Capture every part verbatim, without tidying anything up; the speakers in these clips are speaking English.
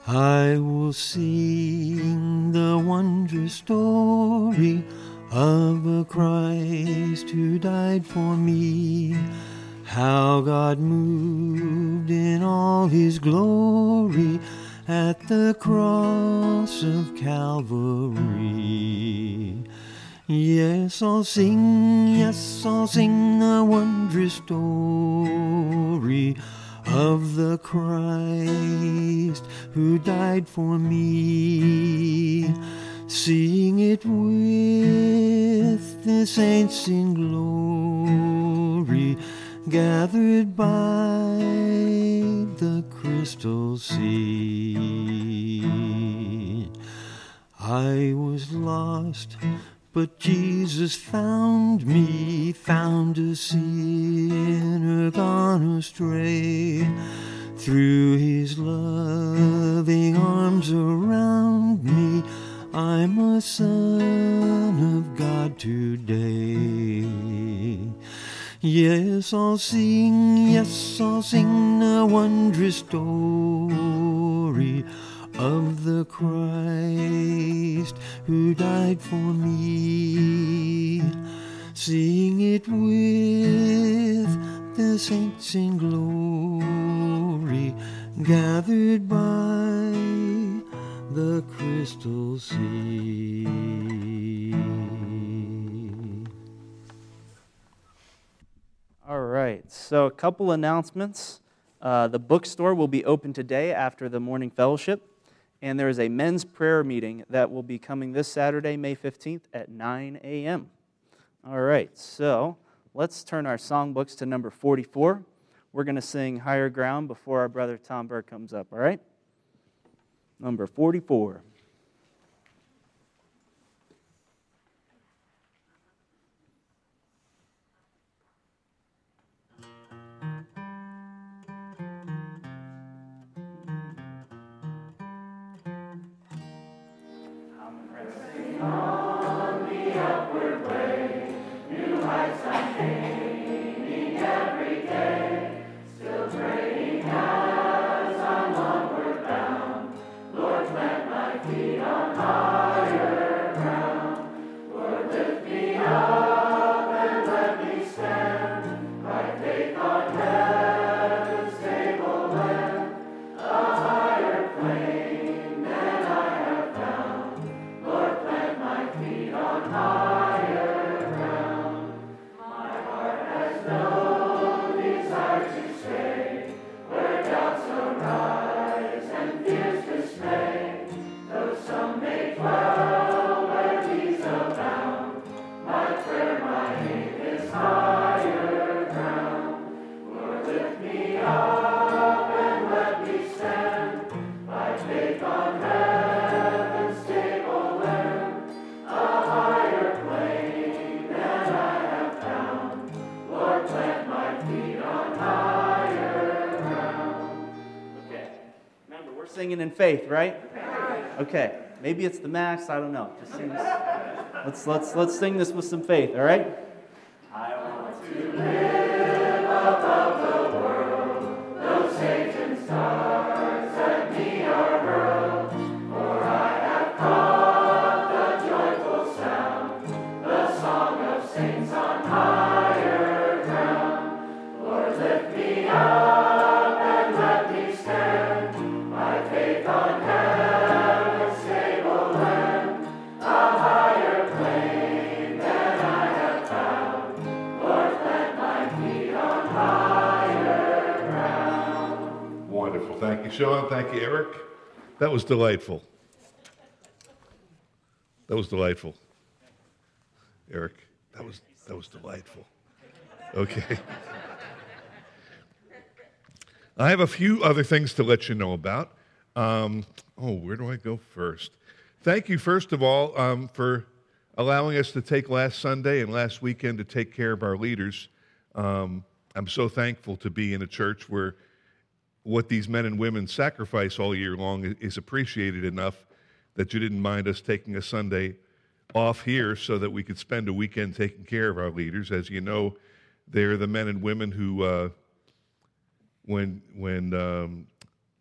I will sing the wondrous story of a Christ who died for me. How God moved in all his glory at the cross of Calvary. Yes, I'll sing, yes, I'll sing the wondrous story of the Christ who died for me. Sing it with the saints in glory, gathered by the crystal sea. I was lost, but Jesus found me, found a sinner gone astray. Threw his loving arms around me, I'm a son of God today. Yes, I'll sing, yes, I'll sing the wondrous story of the Christ who died for me. Sing it with the saints in glory, gathered by the crystal sea. All right, so a couple announcements. Uh, the bookstore will be open today after the morning fellowship, and there is a men's prayer meeting that will be coming this Saturday, May fifteenth at nine a.m. All right, so let's turn our songbooks to number forty-four. We're going to sing Higher Ground before our brother Tom Burke comes up, all right? Number forty-four. Singing in faith, right? Okay, maybe it's the max, I don't know. Just sing this. Let's let's let's sing this with some faith, all right? I want to live above the world, though Satan's darts at me are hurled, for I have caught the joyful sound, the song of saints on higher ground. Lord, lift me up and let me stand. Faith on heaven's stable land, a higher plane than I have found. Lord, plant my feet on higher ground. Wonderful. Thank you, Sean. Thank you, Eric. That was delightful. That was delightful. Eric, that was that was delightful. Okay. I have a few other things to let you know about. Um, oh, where do I go first? Thank you, first of all, um, for allowing us to take last Sunday and last weekend to take care of our leaders. Um, I'm so thankful to be in a church where what these men and women sacrifice all year long is appreciated enough that you didn't mind us taking a Sunday off here so that we could spend a weekend taking care of our leaders. As you know, they're the men and women who, uh, when when um,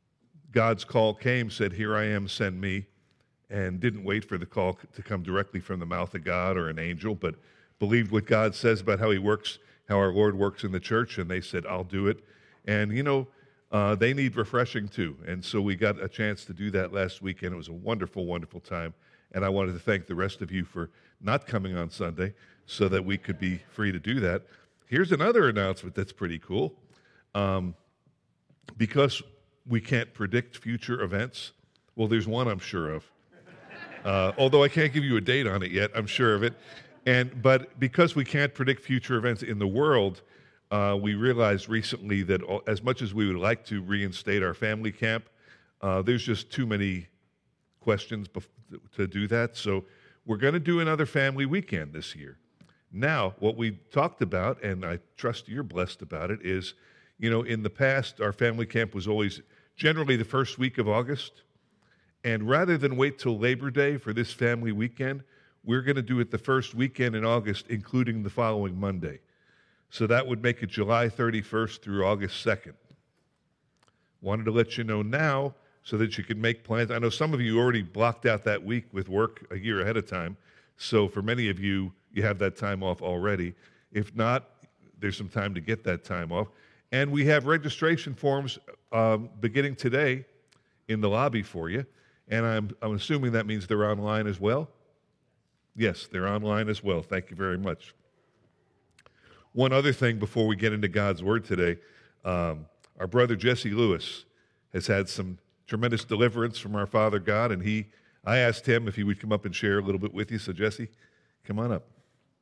God's call came, said, "Here I am, send me," and didn't wait for the call to come directly from the mouth of God or an angel, but believed what God says about how he works, how our Lord works in the church, and they said, "I'll do it." And, you know, uh, they need refreshing too. And so we got a chance to do that last weekend. It was a wonderful, wonderful time. And I wanted to thank the rest of you for not coming on Sunday so that we could be free to do that. Here's another announcement that's pretty cool. Um, because we can't predict future events, well, there's one I'm sure of. Uh, although I can't give you a date on it yet, I'm sure of it. And but because we can't predict future events in the world, uh, we realized recently that all, as much as we would like to reinstate our family camp, uh, there's just too many questions bef- to do that. So we're going to do another family weekend this year. Now, what we talked about, and I trust you're blessed about it, is, you know, in the past, our family camp was always generally the first week of August. And rather than wait till Labor Day for this family weekend, we're going to do it the first weekend in August, including the following Monday. So that would make it July thirty-first through August second. Wanted to let you know now so that you can make plans. I know some of you already blocked out that week with work a year ahead of time. So for many of you, you have that time off already. If not, there's some time to get that time off. And we have registration forms um, beginning today in the lobby for you. And I'm, I'm assuming that means they're online as well? Yes, they're online as well. Thank you very much. One other thing before we get into God's Word today, um, our brother Jesse Lewis has had some tremendous deliverance from our Father God, and he, I asked him if he would come up and share a little bit with you. So Jesse, come on up.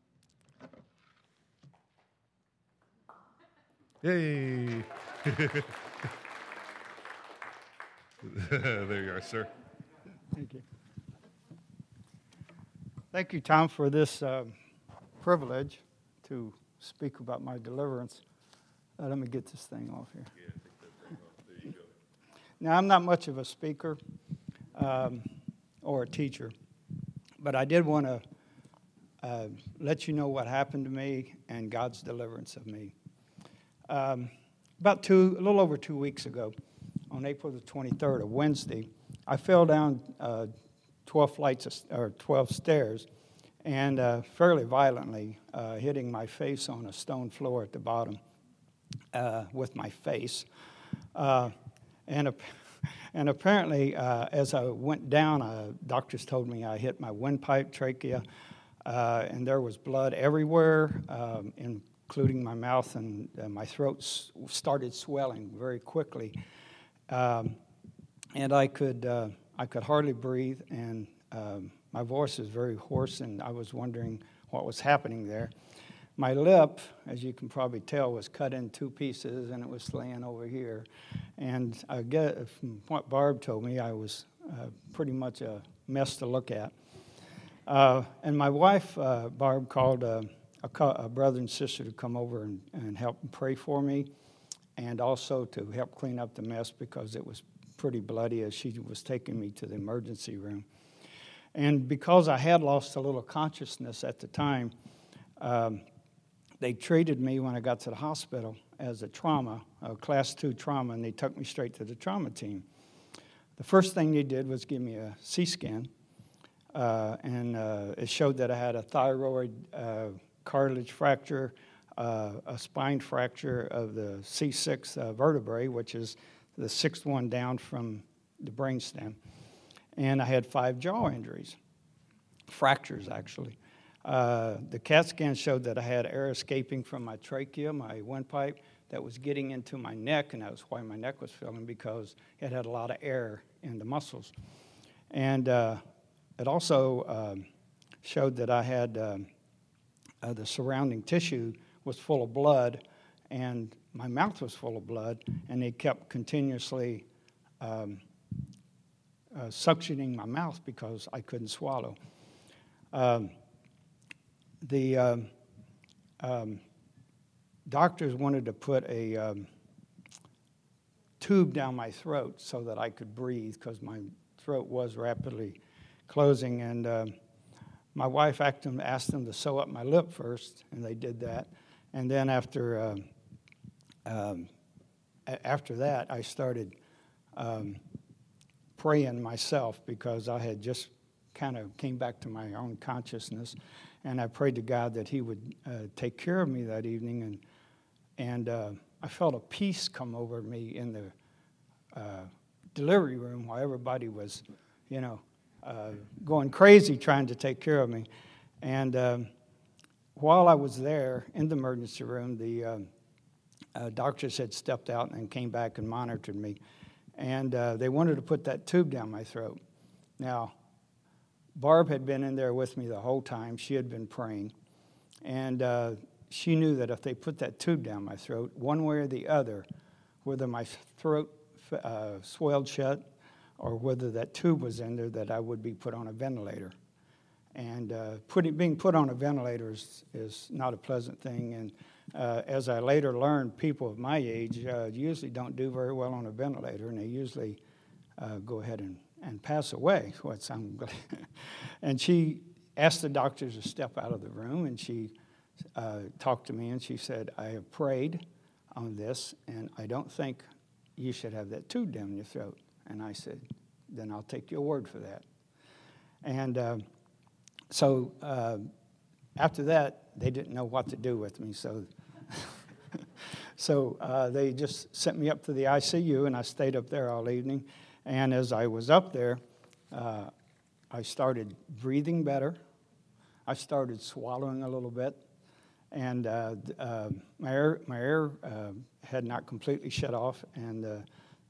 Yay! There you are, sir. Thank you. Thank you, Tom, for this uh, privilege to speak about my deliverance. Uh, let me get this thing off here. Yeah, take that thing off. There you go. Now, I'm not much of a speaker um, or a teacher, but I did want to uh, let you know what happened to me and God's deliverance of me. Um, about two, a little over two weeks ago, on April the twenty-third, a Wednesday, I fell down uh, twelve flights of, or twelve stairs, and uh, fairly violently, uh, hitting my face on a stone floor at the bottom uh, with my face. Uh, and and apparently, uh, as I went down, uh, doctors told me I hit my windpipe trachea, uh, and there was blood everywhere, um, including my mouth, and uh, my throat s- started swelling very quickly. Um, and I could uh, I could hardly breathe, and um, my voice is very hoarse, and I was wondering what was happening there. My lip, as you can probably tell, was cut in two pieces, and it was laying over here. And I get, from what Barb told me, I was uh, pretty much a mess to look at. Uh, and my wife, uh, Barb, called uh, a, co- a brother and sister to come over and, and help pray for me, and also to help clean up the mess because it was pretty bloody as she was taking me to the emergency room. And because I had lost a little consciousness at the time, um, they treated me when I got to the hospital as a trauma, a class two trauma, and they took me straight to the trauma team. The first thing they did was give me a C SCAN, uh, and uh, it showed that I had a thyroid uh, cartilage fracture, uh, a spine fracture of the C six uh, vertebrae, which is the sixth one down from the brainstem. And I had five jaw injuries, fractures actually. Uh, the CAT scan showed that I had air escaping from my trachea, my windpipe, that was getting into my neck, and that was why my neck was filling, because it had a lot of air in the muscles. And uh, it also um, showed that I had um, uh, the surrounding tissue was full of blood, and my mouth was full of blood, and they kept continuously um, uh, suctioning my mouth because I couldn't swallow. Um, the um, um, doctors wanted to put a um, tube down my throat so that I could breathe because my throat was rapidly closing, and um, my wife asked them, asked them to sew up my lip first, and they did that. And then after um, um, after that, I started um, praying myself because I had just kind of came back to my own consciousness, and I prayed to God that He would uh, take care of me that evening, and and uh, I felt a peace come over me in the uh, delivery room while everybody was, you know, uh, going crazy trying to take care of me, and um, while I was there in the emergency room, the uh, uh, doctors had stepped out and came back and monitored me, and uh, they wanted to put that tube down my throat. Now, Barb had been in there with me the whole time. She had been praying. And uh, she knew that if they put that tube down my throat, one way or the other, whether my throat uh, swelled shut or whether that tube was in there, that I would be put on a ventilator. And uh, putting, being put on a ventilator is, is not a pleasant thing. And uh, as I later learned, people of my age uh, usually don't do very well on a ventilator, and they usually uh, go ahead and and pass away. What's I'm glad. And she asked the doctors to step out of the room, and she uh, talked to me, and she said, I have prayed on this, and I don't think you should have that tube down your throat. And I said, then I'll take your word for that. And uh, so uh, after that, they didn't know what to do with me, so so uh, they just sent me up to the I C U, and I stayed up there all evening. And as I was up there, uh, I started breathing better. I started swallowing a little bit. And uh, uh, my air, my air uh, had not completely shut off. And uh,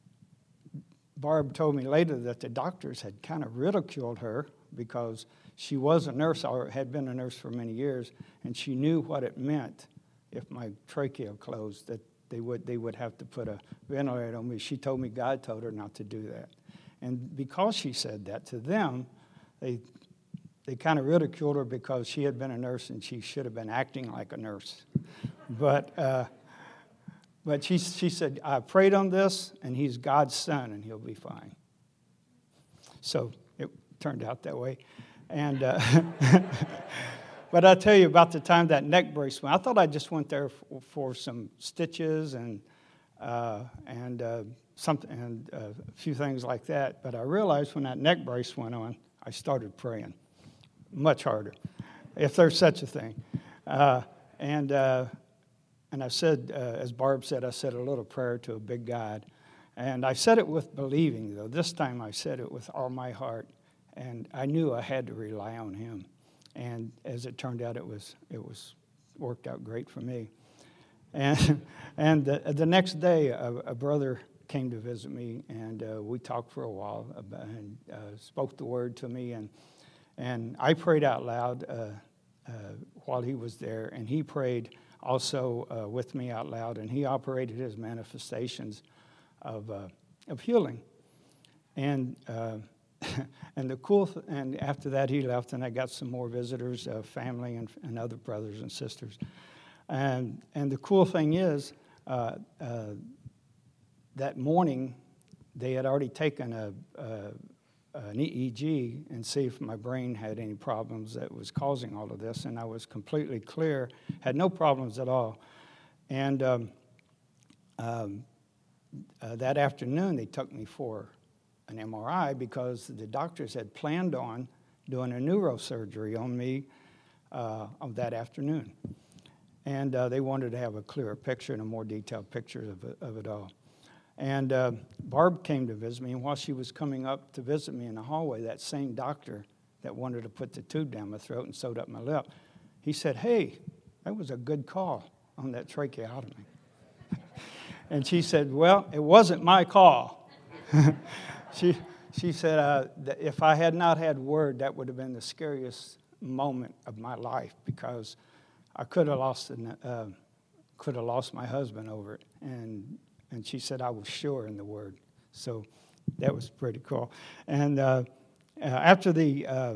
Barb told me later that the doctors had kind of ridiculed her because she was a nurse, or had been a nurse for many years, and she knew what it meant if my trachea closed, that They would they would have to put a ventilator on me. She told me God told her not to do that. And because she said that to them, they they kind of ridiculed her because she had been a nurse and she should have been acting like a nurse. But uh, but she she said, I prayed on this, and he's God's son, and he'll be fine. So it turned out that way. And uh, but I'll tell you about the time that neck brace went. I thought I just went there for, for some stitches and uh, and uh, something and uh, a few things like that. But I realized when that neck brace went on, I started praying much harder, if there's such a thing. Uh, and uh, and I said, uh, as Barb said, I said a little prayer to a big God, and I said it with believing. Though this time I said it with all my heart, and I knew I had to rely on Him. And as it turned out, it was it was worked out great for me. And and the, the next day, a, a brother came to visit me, and uh, we talked for a while about, and uh, spoke the word to me, and and I prayed out loud uh, uh, while he was there, and he prayed also uh, with me out loud, and he operated his manifestations of uh, of healing, and. Uh, And the cool, th- and after that he left, and I got some more visitors, uh, family and, and other brothers and sisters. And and the cool thing is, uh, uh, that morning they had already taken a, a an E E G and see if my brain had any problems that was causing all of this, and I was completely clear, had no problems at all. And um, um, uh, that afternoon they took me for an M R I because the doctors had planned on doing a neurosurgery on me uh, of that afternoon. And uh, they wanted to have a clearer picture and a more detailed picture of it, of it all. And uh, Barb came to visit me, and while she was coming up to visit me in the hallway, that same doctor that wanted to put the tube down my throat and sewed up my lip, he said, hey, that was a good call on that tracheotomy. And she said, well, it wasn't my call. She she said, uh, that if I had not had word, that would have been the scariest moment of my life because I could have lost uh, could have lost my husband over it. And and she said I was sure in the word. So that was pretty cool. And uh, uh, after the uh,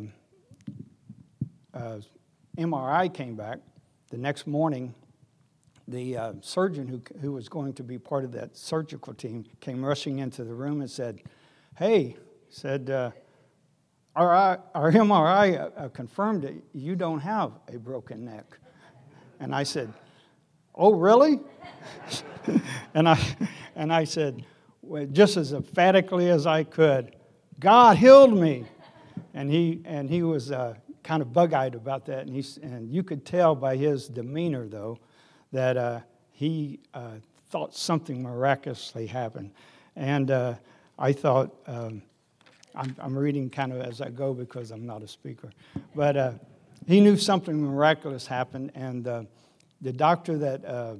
uh, M R I came back, the next morning, the uh, surgeon who who was going to be part of that surgical team came rushing into the room and said, hey, said, uh, our, our M R I uh, confirmed that you don't have a broken neck. And I said, oh, really? and I and I said, well, just as emphatically as I could, God healed me. And he and he was uh, kind of bug-eyed about that. And, he, and you could tell by his demeanor, though, that uh, he uh, thought something miraculously happened. And uh, I thought, um, I'm, I'm reading kind of as I go because I'm not a speaker. But uh, he knew something miraculous happened. And uh, the doctor that uh,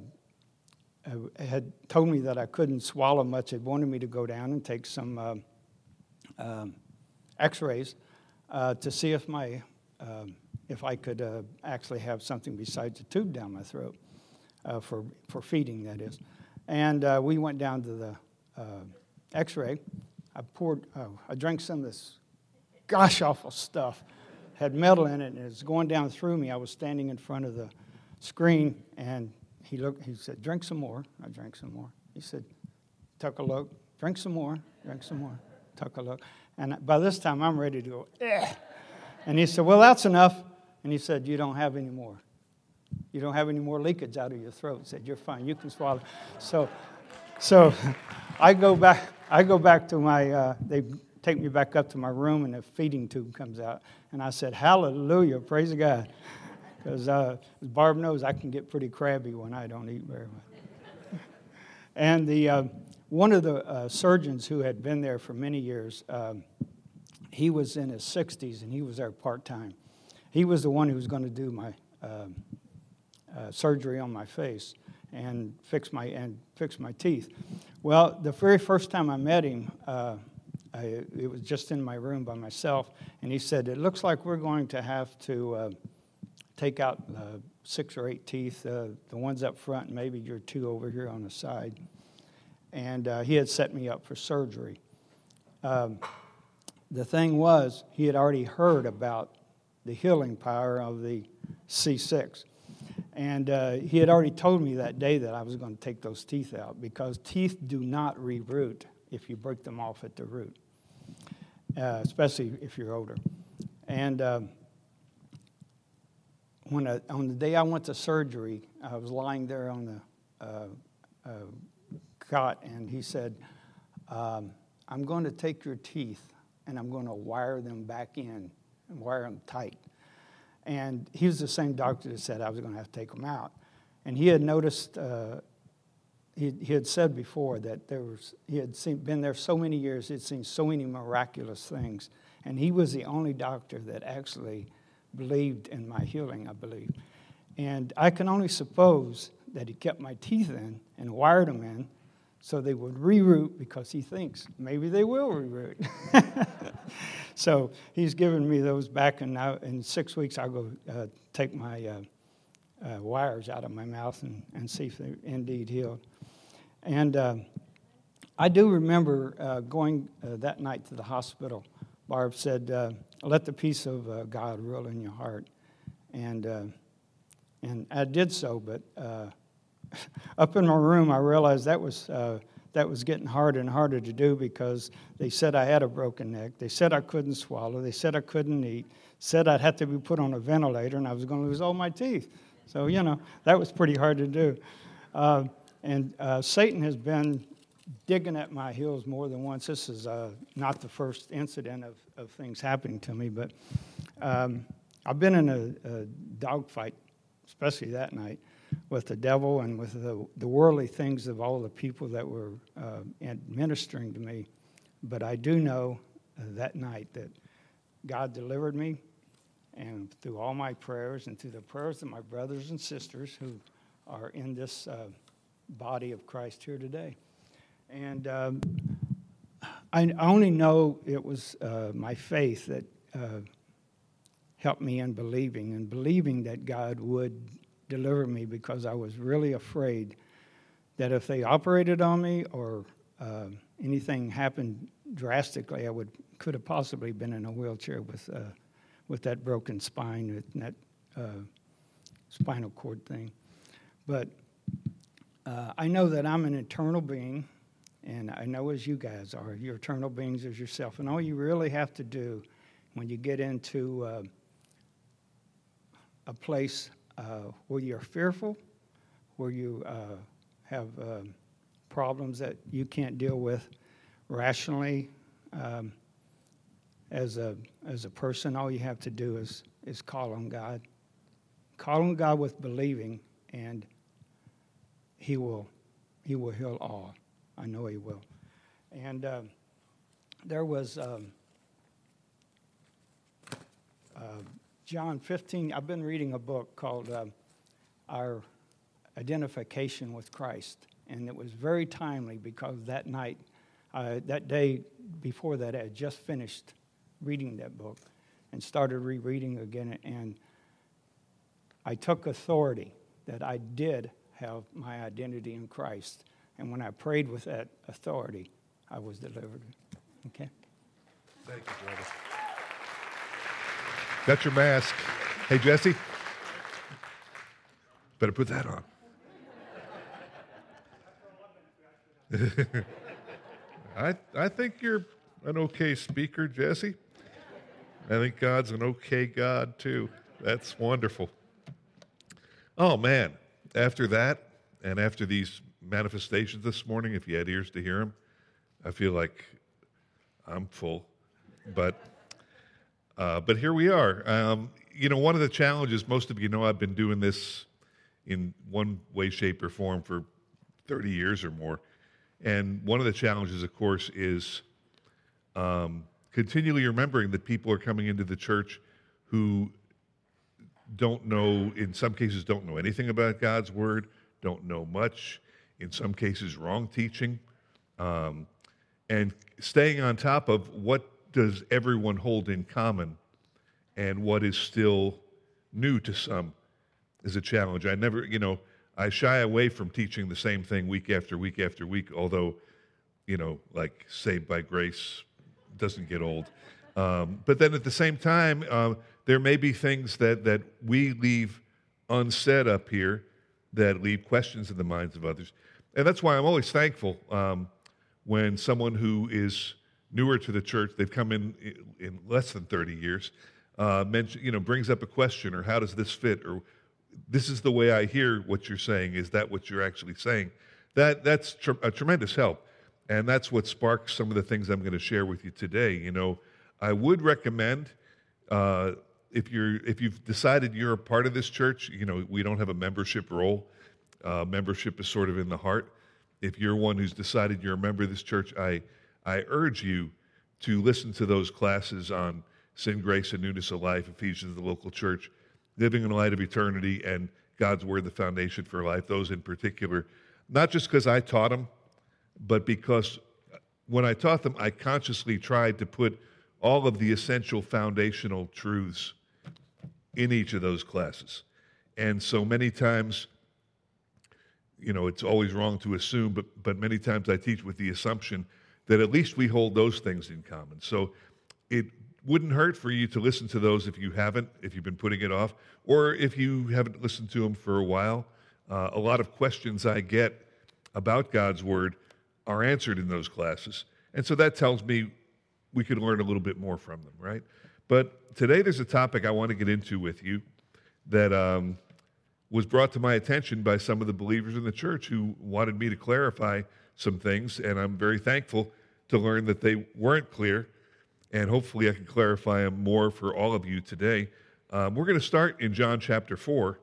had told me that I couldn't swallow much had wanted me to go down and take some uh, um, x-rays uh, to see if my um, if I could uh, actually have something besides a tube down my throat uh, for, for feeding, that is. And uh, we went down to the uh, x-ray. I poured, oh, I drank some of this gosh awful stuff, had metal in it, and it was going down through me. I was standing in front of the screen, and he looked. He said, "Drink some more." I drank some more. He said, "Took a look. Drink some more. Drink some more. Took a look." And by this time, I'm ready to go. Eh. And he said, "Well, that's enough." And he said, "You don't have any more. You don't have any more leakage out of your throat." He said, "You're fine. You can swallow." So, so I go back. I go back to my. Uh, they take me back up to my room, and a feeding tube comes out. And I said, "Hallelujah, praise God," because uh, as Barb knows, I can get pretty crabby when I don't eat very much. And the uh, one of the uh, surgeons who had been there for many years, um, he was in his sixties, and he was there part time. He was the one who was going to do my uh, uh, surgery on my face and fix my and fix my teeth. Well, the very first time I met him, uh, I, it was just in my room by myself, and he said, "It looks like we're going to have to uh, take out uh, six or eight teeth, uh, the ones up front, and maybe your two over here on the side." And uh, he had set me up for surgery. Um, the thing was, he had already heard about the healing power of the C six. And uh, he had already told me that day that I was going to take those teeth out, because teeth do not re-root if you break them off at the root, uh, especially if you're older. And um, when I, on the day I went to surgery, I was lying there on the uh, uh, cot, and he said, um, "I'm going to take your teeth, and I'm going to wire them back in and wire them tight." And he was the same doctor that said I was going to have to take them out. And he had noticed, uh, he, he had said before that there was, he had seen, been there so many years, he had seen so many miraculous things. And he was the only doctor that actually believed in my healing, I believe. And I can only suppose that he kept my teeth in and wired them in so they would re-root, because he thinks maybe they will re-root. So he's given me those back, and now in six weeks I'll go uh, take my uh, uh, wires out of my mouth and, and see if they're indeed healed. And uh, I do remember uh, going uh, that night to the hospital. Barb said, uh, "Let the peace of uh, God rule in your heart." And uh, and I did so, but uh, up in my room I realized that was uh, that was getting harder and harder to do, because they said I had a broken neck. They said I couldn't swallow. They said I couldn't eat. Said I'd have to be put on a ventilator, and I was going to lose all my teeth. So, you know, that was pretty hard to do. Uh, and uh, Satan has been digging at my heels more than once. This is uh, not the first incident of, of things happening to me, but um, I've been in a, a dogfight, especially that night, with the devil and with the, the worldly things of all the people that were uh, administering to me. But I do know uh, that night that God delivered me, and through all my prayers and through the prayers of my brothers and sisters who are in this uh, body of Christ here today. And um, I only know it was uh, my faith that uh, helped me in believing, and believing that God would deliver me, because I was really afraid that if they operated on me or uh, anything happened drastically, I would could have possibly been in a wheelchair with uh, with that broken spine and that uh, spinal cord thing. But uh, I know that I'm an eternal being, and I know as you guys are, you're eternal beings as yourself. And all you really have to do when you get into uh, a place Uh, where you're fearful, where you uh, have uh, problems that you can't deal with rationally, um, as a as a person, all you have to do is is call on God. Call on God with believing, and He will He will heal all. I know He will. And uh, there was um, uh, John fifteen. I've been reading a book called uh, Our Identification with Christ, and it was very timely because that night, uh, that day before that, I had just finished reading that book and started rereading again, and I took authority that I did have my identity in Christ, and when I prayed with that authority, I was delivered. Okay? Thank you, brother. Got your mask. Hey, Jesse, better put that on. I I think you're an okay speaker, Jesse. I think God's an okay God, too. That's wonderful. Oh, man. After that, and after these manifestations this morning, if you had ears to hear them, I feel like I'm full. But uh, but here we are. Um, you know, one of the challenges, most of you know I've been doing this in one way, shape, or form for thirty years or more. And one of the challenges, of course, is um, continually remembering that people are coming into the church who don't know, in some cases, don't know anything about God's Word, don't know much, in some cases, wrong teaching, um, and staying on top of what does everyone hold in common and what is still new to some is a challenge. I never, you know, I shy away from teaching the same thing week after week after week, although, you know, like Saved by Grace doesn't get old. Um, but then at the same time, uh, there may be things that, that we leave unsaid up here that leave questions in the minds of others. And that's why I'm always thankful um, when someone who is newer to the church, they've come in in less than thirty years, uh, mention, you know, brings up a question, or how does this fit, or this is the way I hear what you're saying. Is that what you're actually saying? That that's tr- a tremendous help, and that's what sparks some of the things I'm going to share with you today. You know, I would recommend uh, if you're if you've decided you're a part of this church. You know, we don't have a membership role. Uh, membership is sort of in the heart. If you're one who's decided you're a member of this church, I I urge you to listen to those classes on sin, grace, and newness of life, Ephesians, the local church, living in the light of eternity, and God's Word, the foundation for life, those in particular. Not just because I taught them, but because when I taught them, I consciously tried to put all of the essential foundational truths in each of those classes. And so many times, you know, it's always wrong to assume, but, but many times I teach with the assumption that at least we hold those things in common. So it wouldn't hurt for you to listen to those if you haven't, if you've been putting it off, or if you haven't listened to them for a while. Uh, a lot of questions I get about God's Word are answered in those classes. And so that tells me we could learn a little bit more from them, right? But today there's a topic I want to get into with you that um, was brought to my attention by some of the believers in the church who wanted me to clarify some things, and I'm very thankful to learn that they weren't clear, and hopefully I can clarify them more for all of you today. Um, we're going to start in John chapter four,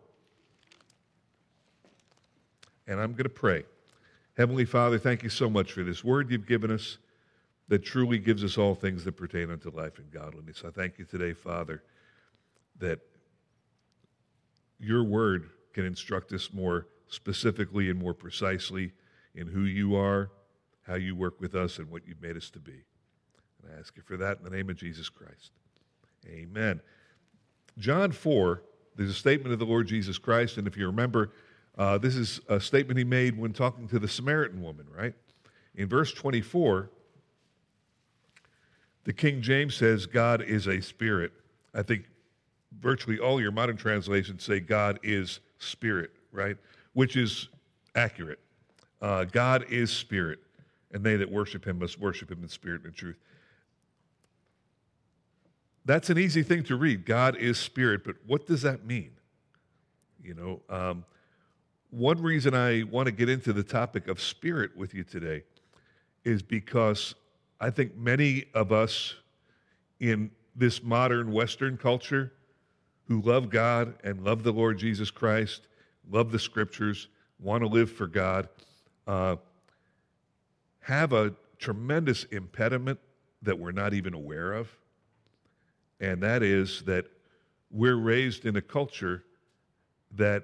and I'm going to pray. Heavenly Father, thank you so much for this word you've given us that truly gives us all things that pertain unto life and godliness. I thank you today, Father, that your word can instruct us more specifically and more precisely in who you are, how you work with us, and what you've made us to be. And I ask you for that in the name of Jesus Christ. Amen. John four, there's a statement of the Lord Jesus Christ, and if you remember, uh, this is a statement he made when talking to the Samaritan woman, right? In verse twenty-four, the King James says, God is a spirit. I think virtually all your modern translations say God is spirit, right? Which is accurate. Uh, God is spirit, and they that worship him must worship him in spirit and in truth. That's an easy thing to read. God is spirit, but what does that mean? You know, um, one reason I want to get into the topic of spirit with you today is because I think many of us in this modern Western culture who love God and love the Lord Jesus Christ, love the Scriptures, want to live for God, uh, have a tremendous impediment that we're not even aware of, and that is that we're raised in a culture that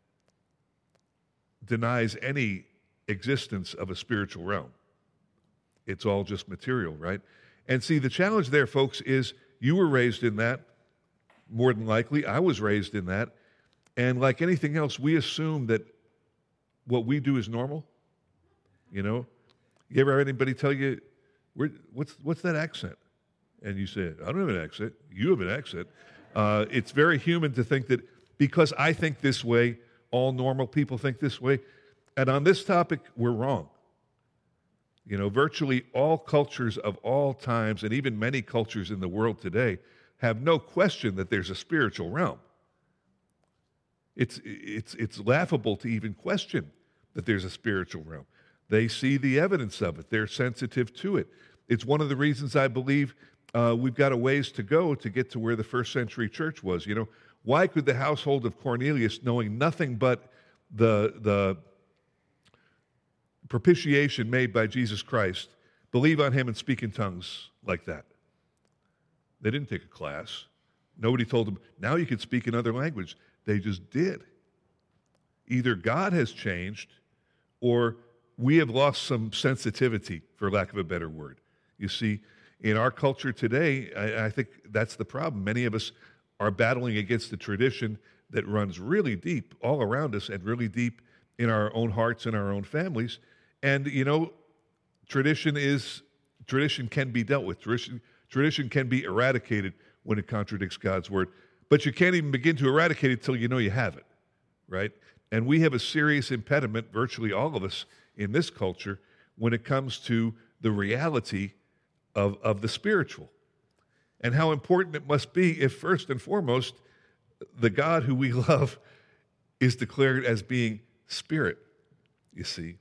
denies any existence of a spiritual realm. It's all just material, right? And see, the challenge there, folks, is you were raised in that, more than likely. I was raised in that. And like anything else, we assume that what we do is normal. You know? You ever have anybody tell you, Where, what's, what's that accent? And you say, I don't have an accent. You have an accent. Uh, it's very human to think that because I think this way, all normal people think this way. And on this topic, we're wrong. You know, virtually all cultures of all times, and even many cultures in the world today, have no question that there's a spiritual realm. It's, it's, it's laughable to even question that there's a spiritual realm. They see the evidence of it. They're sensitive to it. It's one of the reasons I believe uh, we've got a ways to go to get to where the first century church was. You know, why could the household of Cornelius, knowing nothing but the, the propitiation made by Jesus Christ, believe on him and speak in tongues like that? They didn't take a class. Nobody told them, now you can speak in other language. They just did. Either God has changed or we have lost some sensitivity, for lack of a better word. You see, in our culture today, I, I think that's the problem. Many of us are battling against the tradition that runs really deep all around us and really deep in our own hearts and our own families. And, you know, tradition is, tradition can be dealt with. Tradition, tradition can be eradicated when it contradicts God's word. But you can't even begin to eradicate it until you know you have it, right? And we have a serious impediment, virtually all of us, in this culture when it comes to the reality of, of the spiritual and how important it must be if, first and foremost, the God who we love is declared as being spirit, you see.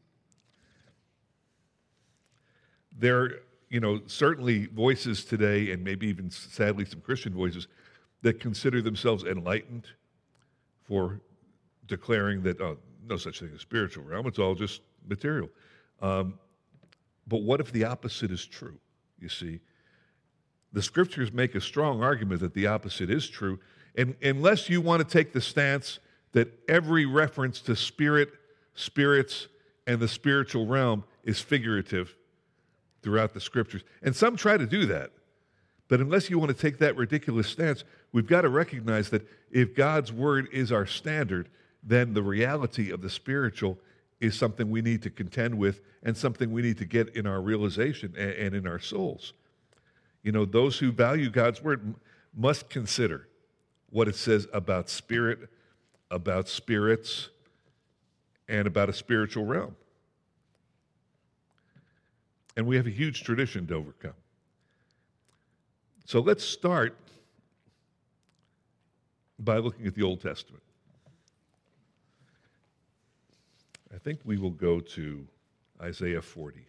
There are, you know, certainly voices today, and maybe even sadly some Christian voices, that consider themselves enlightened for declaring that, oh, no such thing as spiritual realm, it's all just material. Um, but what if the opposite is true, you see? The scriptures make a strong argument that the opposite is true, and unless you want to take the stance that every reference to spirit, spirits, and the spiritual realm is figurative throughout the scriptures. And some try to do that. But unless you want to take that ridiculous stance, we've got to recognize that if God's word is our standard, then the reality of the spiritual is something we need to contend with and something we need to get in our realization and, and in our souls. You know, those who value God's word m- must consider what it says about spirit, about spirits, and about a spiritual realm. And we have a huge tradition to overcome. So let's start by looking at the Old Testament. I think we will go to Isaiah forty.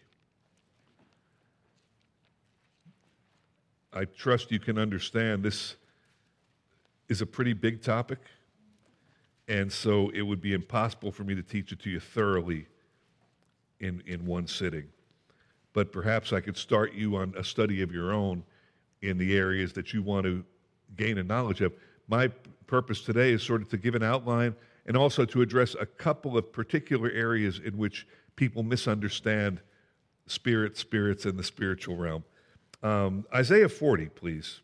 I trust you can understand this is a pretty big topic, and so it would be impossible for me to teach it to you thoroughly in, in one sitting. But perhaps I could start you on a study of your own in the areas that you want to gain a knowledge of. My purpose today is sort of to give an outline and also to address a couple of particular areas in which people misunderstand spirit, spirits, and the spiritual realm. Um, Isaiah forty, please.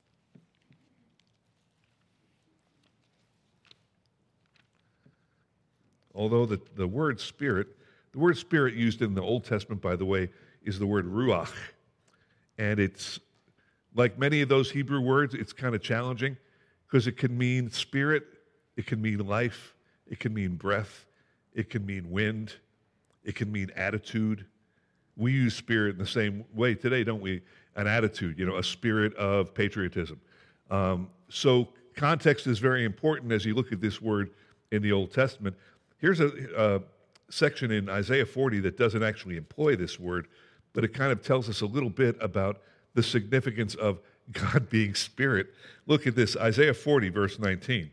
Although the, the word spirit, the word spirit used in the Old Testament, by the way, is the word ruach. And it's, like many of those Hebrew words, it's kind of challenging because it can mean spirit, it can mean life, it can mean breath, it can mean wind, it can mean attitude. We use spirit in the same way today, don't we? An attitude, you know, a spirit of patriotism. Um, so context is very important as you look at this word in the Old Testament. Here's a, a section in Isaiah forty that doesn't actually employ this word, but it kind of tells us a little bit about the significance of God being spirit. Look at this, Isaiah forty, verse nineteen.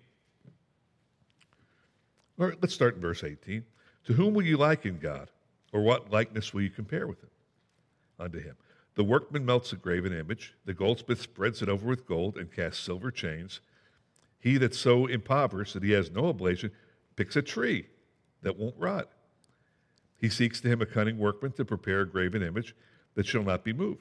All right, let's start in verse eighteen. To whom will you liken God, or what likeness will you compare with him? Unto him. The workman melts a graven image, the goldsmith spreads it over with gold and casts silver chains. He that's so impoverished that he has no oblation picks a tree that won't rot. He seeks to him a cunning workman to prepare a graven image that shall not be moved.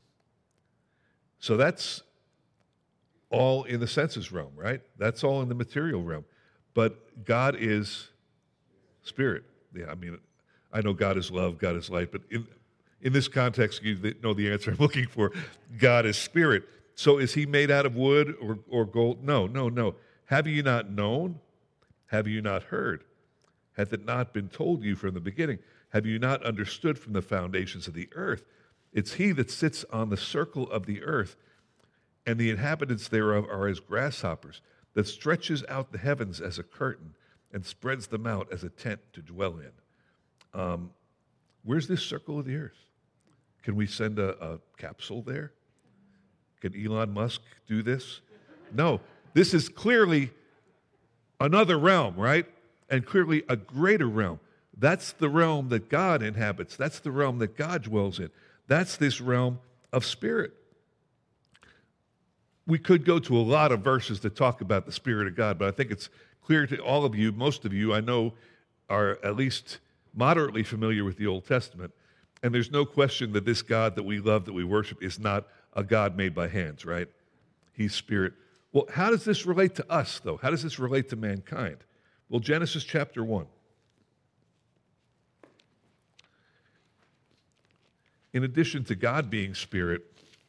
So that's all in the senses realm, right? That's all in the material realm. But God is spirit. Yeah, I mean, I know God is love, God is light, but in, in this context, you know the answer I'm looking for. God is spirit. So is he made out of wood or, or gold? No, no, no. Have you not known? Have you not heard? Hath it not been told you from the beginning? Have you not understood from the foundations of the earth? It's he that sits on the circle of the earth, and the inhabitants thereof are as grasshoppers, that stretches out the heavens as a curtain and spreads them out as a tent to dwell in. Um, where's this circle of the earth? Can we send a, a capsule there? Can Elon Musk do this? No. This is clearly another realm, right? And clearly a greater realm. That's the realm that God inhabits. That's the realm that God dwells in. That's this realm of spirit. We could go to a lot of verses that talk about the Spirit of God, but I think it's clear to all of you, most of you I know are at least moderately familiar with the Old Testament, and there's no question that this God that we love, that we worship, is not a God made by hands, right? He's spirit. Well, how does this relate to us, though? How does this relate to mankind? Well, Genesis chapter one. In addition to God being spirit,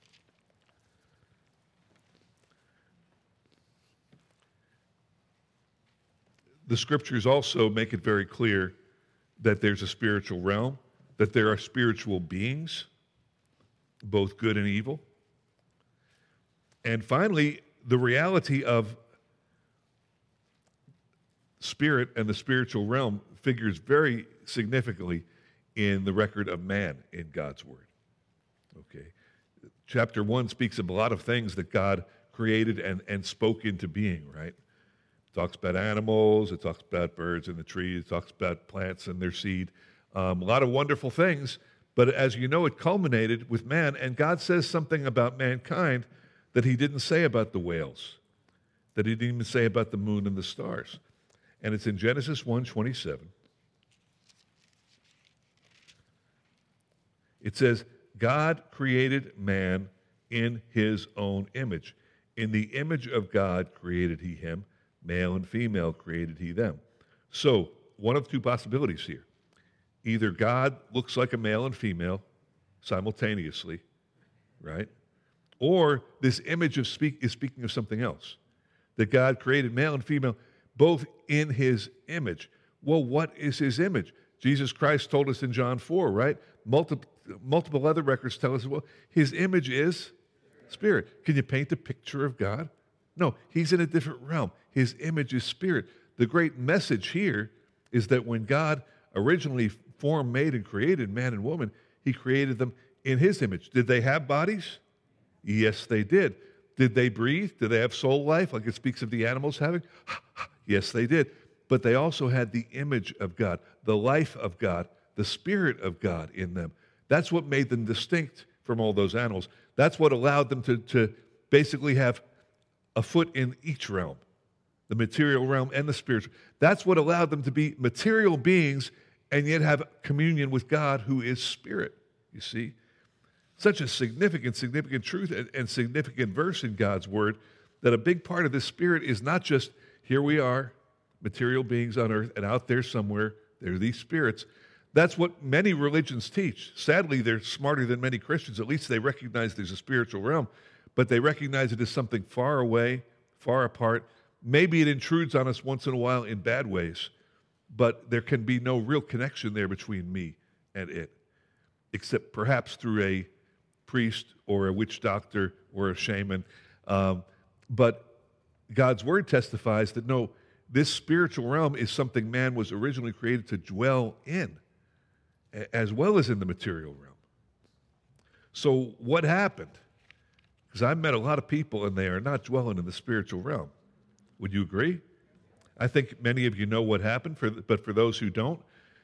the scriptures also make it very clear that there's a spiritual realm, that there are spiritual beings, both good and evil. And finally, the reality of spirit and the spiritual realm figures very significantly in the record of man in God's word. Okay. Chapter one speaks of a lot of things that God created and, and spoke into being, right? It talks about animals, it talks about birds and the trees, it talks about plants and their seed. Um, a lot of wonderful things, but as you know, it culminated with man, and God says something about mankind that he didn't say about the whales, that he didn't even say about the moon and the stars. And it's in Genesis one twenty-seven. It says, God created man in his own image. In the image of God created he him. Male and female created he them. So, one of two possibilities here. Either God looks like a male and female simultaneously, right? Or this image of speak is speaking of something else. That God created male and female both in his image. Well, what is his image? Jesus Christ told us in John four, right? Multiple, multiple other records tell us, well, his image is spirit. Can you paint a picture of God? No, he's in a different realm. His image is spirit. The great message here is that when God originally formed, made, and created man and woman, he created them in his image. Did they have bodies? Yes, they did. Did they breathe? Did they have soul life, like it speaks of the animals having? Yes, they did. But they also had the image of God, the life of God, the Spirit of God in them. That's what made them distinct from all those animals. That's what allowed them to, to basically have a foot in each realm, the material realm and the spiritual. That's what allowed them to be material beings and yet have communion with God, who is spirit, you see. Such a significant, significant truth and, and significant verse in God's word, that a big part of this spirit is not just, here we are, material beings on earth, and out there somewhere, there are these spirits. That's what many religions teach. Sadly, they're smarter than many Christians. At least they recognize there's a spiritual realm, but they recognize it as something far away, far apart. Maybe it intrudes on us once in a while in bad ways, but there can be no real connection there between me and it, except perhaps through a priest or a witch doctor or a shaman. Um, but God's word testifies that no, this spiritual realm is something man was originally created to dwell in, as well as in the material realm. So what happened? Because I've met a lot of people and they are not dwelling in the spiritual realm. Would you agree? I think many of you know what happened, for, but for those who don't,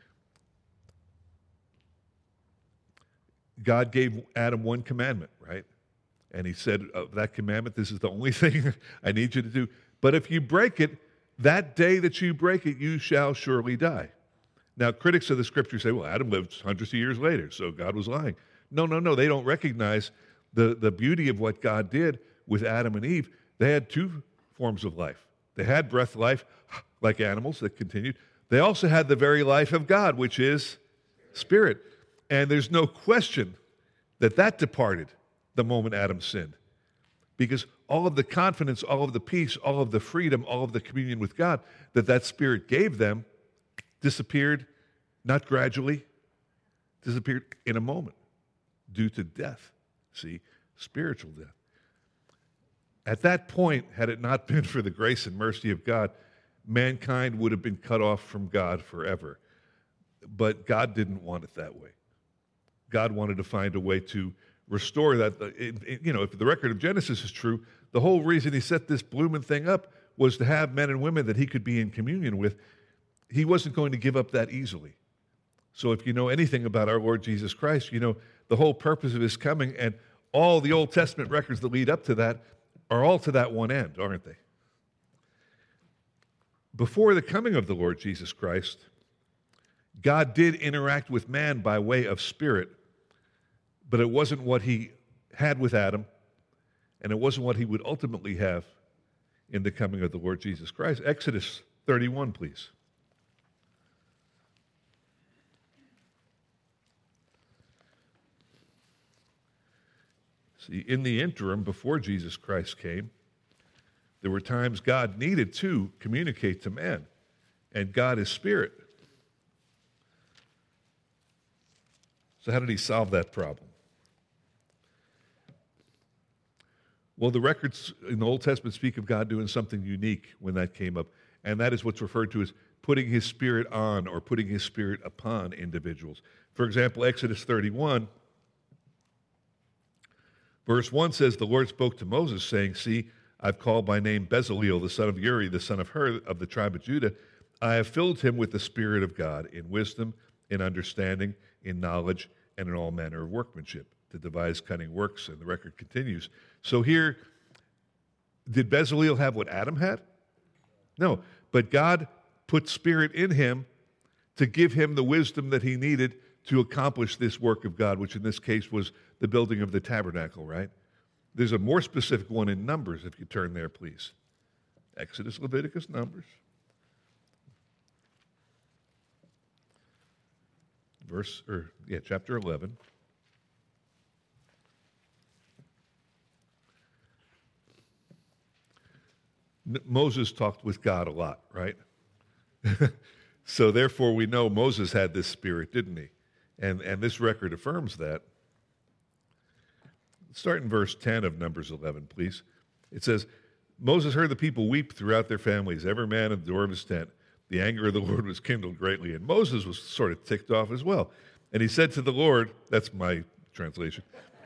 God gave Adam one commandment, right? And he said, of that commandment, this is the only thing I need you to do. But if you break it, that day that you break it, you shall surely die. Now, critics of the scripture say, well, Adam lived hundreds of years later, so God was lying. No, no, no. They don't recognize the, the beauty of what God did with Adam and Eve. They had two forms of life. They had breath life, like animals that continued. They also had the very life of God, which is spirit. And there's no question that that departed the moment Adam sinned. Because all of the confidence, all of the peace, all of the freedom, all of the communion with God that that spirit gave them disappeared, not gradually, disappeared in a moment due to death. See, spiritual death. At that point, had it not been for the grace and mercy of God, mankind would have been cut off from God forever. But God didn't want it that way. God wanted to find a way to restore that. It, it, you know, if the record of Genesis is true, the whole reason he set this blooming thing up was to have men and women that he could be in communion with. He wasn't going to give up that easily. So if you know anything about our Lord Jesus Christ, you know the whole purpose of his coming and all the Old Testament records that lead up to that are all to that one end, aren't they? Before the coming of the Lord Jesus Christ, God did interact with man by way of spirit, but it wasn't what he had with Adam, and it wasn't what he would ultimately have in the coming of the Lord Jesus Christ. Exodus thirty-one, please. See, in the interim, before Jesus Christ came, there were times God needed to communicate to man, and God is spirit. So how did he solve that problem? Well, the records in the Old Testament speak of God doing something unique when that came up, and that is what's referred to as putting his spirit on or putting his spirit upon individuals. For example, Exodus thirty-one, verse one says, the Lord spoke to Moses, saying, see, I've called by name Bezaleel, the son of Uri, the son of Hur, of the tribe of Judah. I have filled him with the Spirit of God in wisdom, in understanding, in knowledge, and in all manner of workmanship, to devise cunning works, and the record continues. So here, did Bezaleel have what Adam had? No, but God put spirit in him to give him the wisdom that he needed to accomplish this work of God, which in this case was the building of the tabernacle, right? There's a more specific one in Numbers, if you turn there, please. Exodus, Leviticus, Numbers. Verse, or yeah, chapter eleven. Moses talked with God a lot, right? So therefore we know Moses had this spirit, didn't he? And, and this record affirms that. Start in verse ten of Numbers eleven, please. It says, Moses heard the people weep throughout their families, every man at the door of his tent. The anger of the Lord was kindled greatly, and Moses was sort of ticked off as well. And he said to the Lord, that's my translation,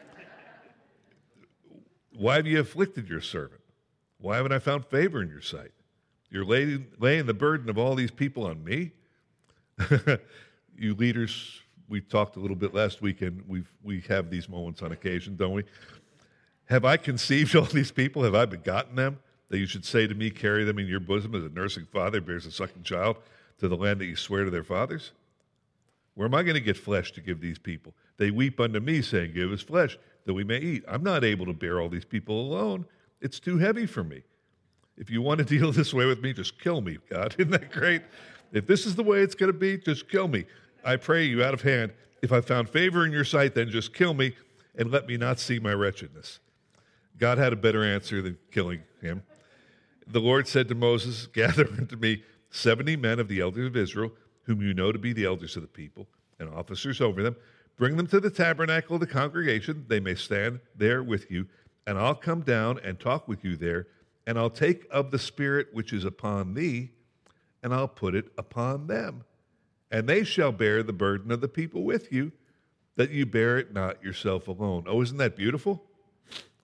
why have you afflicted your servant? Why haven't I found favor in your sight? You're laying, laying the burden of all these people on me? You leaders, we talked a little bit last weekend. We've, we have these moments on occasion, don't we? Have I conceived all these people? Have I begotten them? That you should say to me, carry them in your bosom as a nursing father bears a sucking child to the land that you swear to their fathers? Where am I going to get flesh to give these people? They weep unto me, saying, give us flesh that we may eat. I'm not able to bear all these people alone. It's too heavy for me. If you want to deal this way with me, just kill me, God. Isn't that great? If this is the way it's going to be, just kill me. I pray you out of hand. If I found favor in your sight, then just kill me and let me not see my wretchedness. God had a better answer than killing him. The Lord said to Moses, gather unto me seventy men of the elders of Israel, whom you know to be the elders of the people, and officers over them. Bring them to the tabernacle of the congregation. They may stand there with you, and I'll come down and talk with you there, and I'll take of the Spirit which is upon thee, and I'll put it upon them. And they shall bear the burden of the people with you, that you bear it not yourself alone. Oh, isn't that beautiful?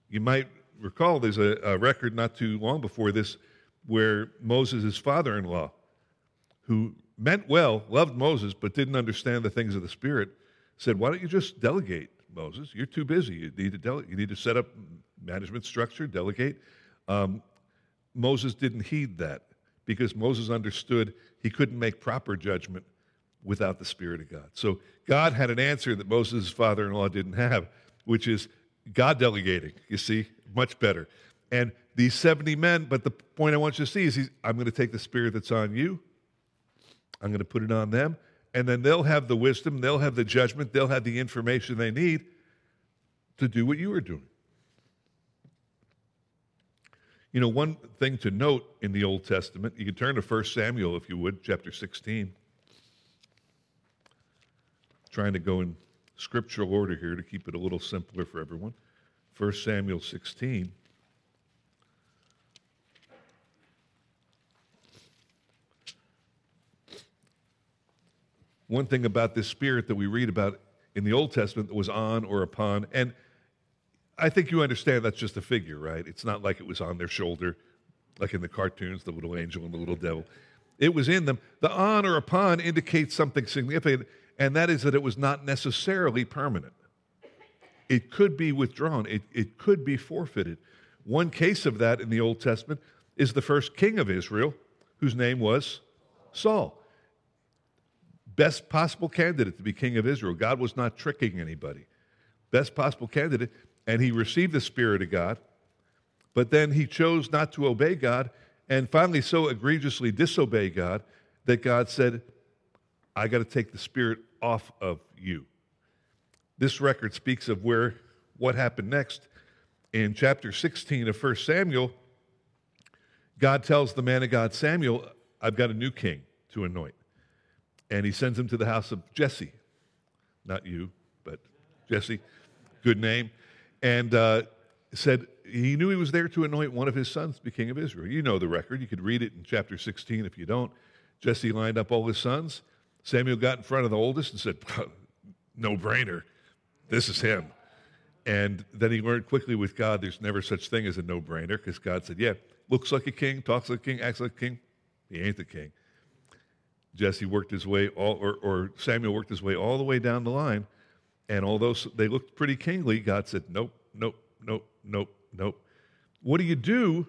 You might recall there's a, a record not too long before this where Moses' father-in-law, who meant well, loved Moses, but didn't understand the things of the Spirit, said, why don't you just delegate, Moses? You're too busy. You need to, dele- you need to set up management structure, delegate. Um, Moses didn't heed that because Moses understood he couldn't make proper judgment without the Spirit of God. So God had an answer that Moses' father-in-law didn't have, which is God delegating, you see, much better. And these seventy men, but the point I want you to see is he's, I'm going to take the Spirit that's on you, I'm going to put it on them, and then they'll have the wisdom, they'll have the judgment, they'll have the information they need to do what you are doing. You know, one thing to note in the Old Testament, you can turn to First Samuel, if you would, chapter sixteen. Trying to go in scriptural order here to keep it a little simpler for everyone. First Samuel sixteen. One thing about this Spirit that we read about in the Old Testament that was on or upon, and I think you understand that's just a figure, right? It's not like it was on their shoulder, like in the cartoons, the little angel and the little devil. It was in them. The on or upon indicates something significant, and that is that it was not necessarily permanent. It could be withdrawn. It, it could be forfeited. One case of that in the Old Testament is the first king of Israel, whose name was Saul. Best possible candidate to be king of Israel. God was not tricking anybody. Best possible candidate, and he received the Spirit of God, but then he chose not to obey God, and finally so egregiously disobey God that God said, I got to take the Spirit off of you. This record speaks of where what happened next. In chapter sixteen of First Samuel, God tells the man of God Samuel, I've got a new king to anoint. And he sends him to the house of Jesse. Not you, but Jesse. Good name. And uh, said he knew he was there to anoint one of his sons to be king of Israel. You know the record. You could read it in chapter sixteen if you don't. Jesse lined up all his sons. Samuel got in front of the oldest and said, no brainer. This is him. And then he learned quickly with God there's never such thing as a no-brainer, because God said, yeah, looks like a king, talks like a king, acts like a king. He ain't the king. Jesse worked his way, all, or, or Samuel worked his way all the way down the line, and although they looked pretty kingly, God said, nope, nope, nope, nope, nope. What do you do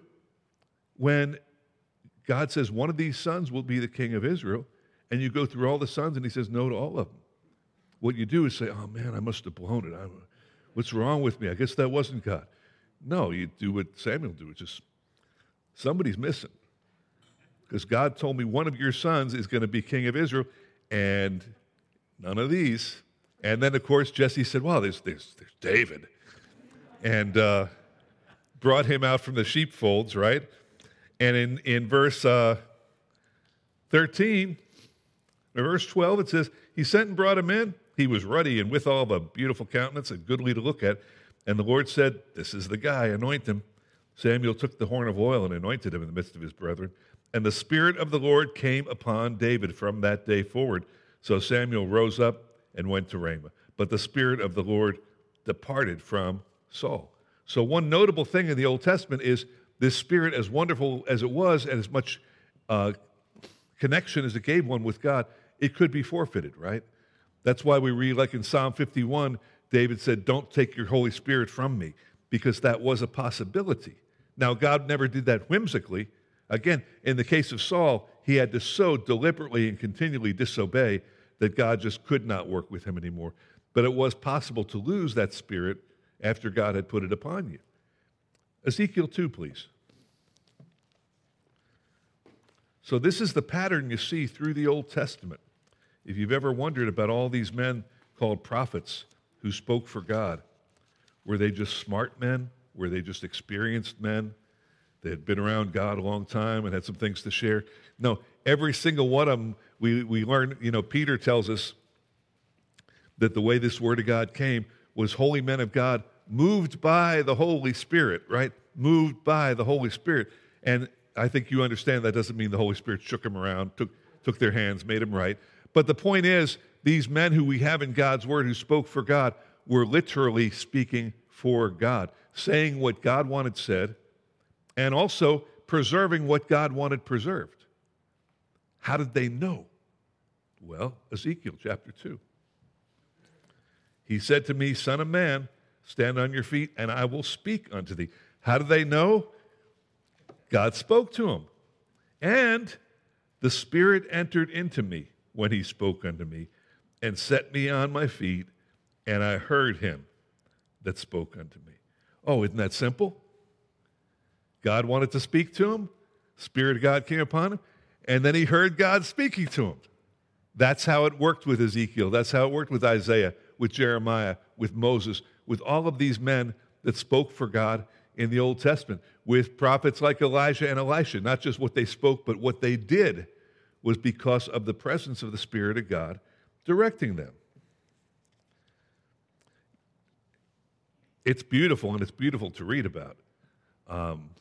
when God says one of these sons will be the king of Israel, and you go through all the sons, and he says no to all of them? What you do is say, oh, man, I must have blown it. I'm, what's wrong with me? I guess that wasn't God. No, you do what Samuel do. It's just somebody's missing. Because God told me one of your sons is going to be king of Israel, and none of these. And then, of course, Jesse said, well, there's, there's, there's David. And uh, brought him out from the sheepfolds, right? And in, in verse uh, thirteen, or verse twelve, it says, he sent and brought him in. He was ruddy and withal of a beautiful countenance and goodly to look at. And the Lord said, this is the guy, anoint him. Samuel took the horn of oil and anointed him in the midst of his brethren. And the Spirit of the Lord came upon David from that day forward. So Samuel rose up and went to Ramah. But the Spirit of the Lord departed from Saul. So one notable thing in the Old Testament is this Spirit, as wonderful as it was and as much uh, connection as it gave one with God, it could be forfeited, right? That's why we read, like in Psalm fifty-one, David said, don't take your Holy Spirit from me, because that was a possibility. Now, God never did that whimsically. Again, in the case of Saul, he had to so deliberately and continually disobey that God just could not work with him anymore. But it was possible to lose that Spirit after God had put it upon you. Ezekiel two, please. So this is the pattern you see through the Old Testament. If you've ever wondered about all these men called prophets who spoke for God, were they just smart men? Were they just experienced men? They had been around God a long time and had some things to share. No, every single one of them, we, we learn, you know, Peter tells us that the way this word of God came was holy men of God moved by the Holy Spirit, right? Moved by the Holy Spirit. And I think you understand that doesn't mean the Holy Spirit shook them around, took, took their hands, made them right. But the point is, these men who we have in God's word who spoke for God were literally speaking for God, saying what God wanted said, and also preserving what God wanted preserved. How did they know? Well, Ezekiel chapter two. He said to me, Son of man, stand on your feet, and I will speak unto thee. How did they know? God spoke to him. And the Spirit entered into me when he spoke unto me, and set me on my feet, and I heard him that spoke unto me. Oh, isn't that simple? God wanted to speak to him. Spirit of God came upon him, and then he heard God speaking to him. That's how it worked with Ezekiel. That's how it worked with Isaiah, with Jeremiah, with Moses, with all of these men that spoke for God in the Old Testament, with prophets like Elijah and Elisha. Not just what they spoke, but what they did was because of the presence of the Spirit of God directing them. It's beautiful, and it's beautiful to read about. Um,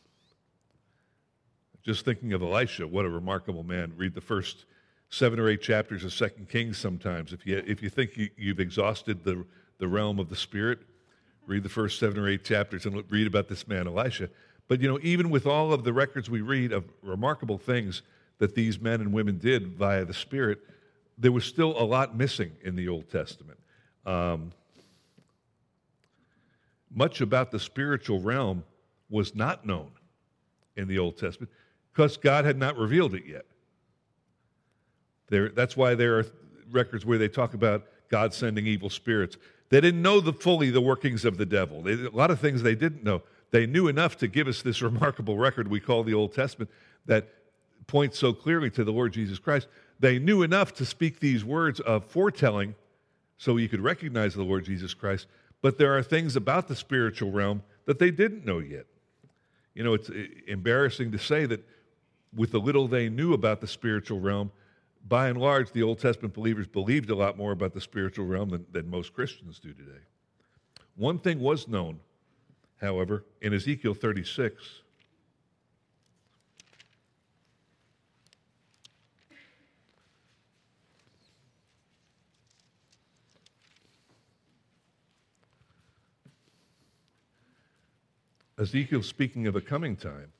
just thinking of Elisha, what a remarkable man. Read the first seven or eight chapters of Second Kings sometimes. If you, if you think you, you've exhausted the, the realm of the Spirit, read the first seven or eight chapters and read about this man, Elisha. But, you know, even with all of the records we read of remarkable things that these men and women did via the Spirit, there was still a lot missing in the Old Testament. Um, much about the spiritual realm was not known in the Old Testament because God had not revealed it yet. There, that's why there are records where they talk about God sending evil spirits. They didn't know the, fully the workings of the devil. They, a lot of things they didn't know. They knew enough to give us this remarkable record we call the Old Testament that points so clearly to the Lord Jesus Christ. They knew enough to speak these words of foretelling so you could recognize the Lord Jesus Christ, but there are things about the spiritual realm that they didn't know yet. You know, it's embarrassing to say that with the little they knew about the spiritual realm, by and large, the Old Testament believers believed a lot more about the spiritual realm than, than most Christians do today. One thing was known, however, in Ezekiel thirty-six. Ezekiel speaking of a coming time.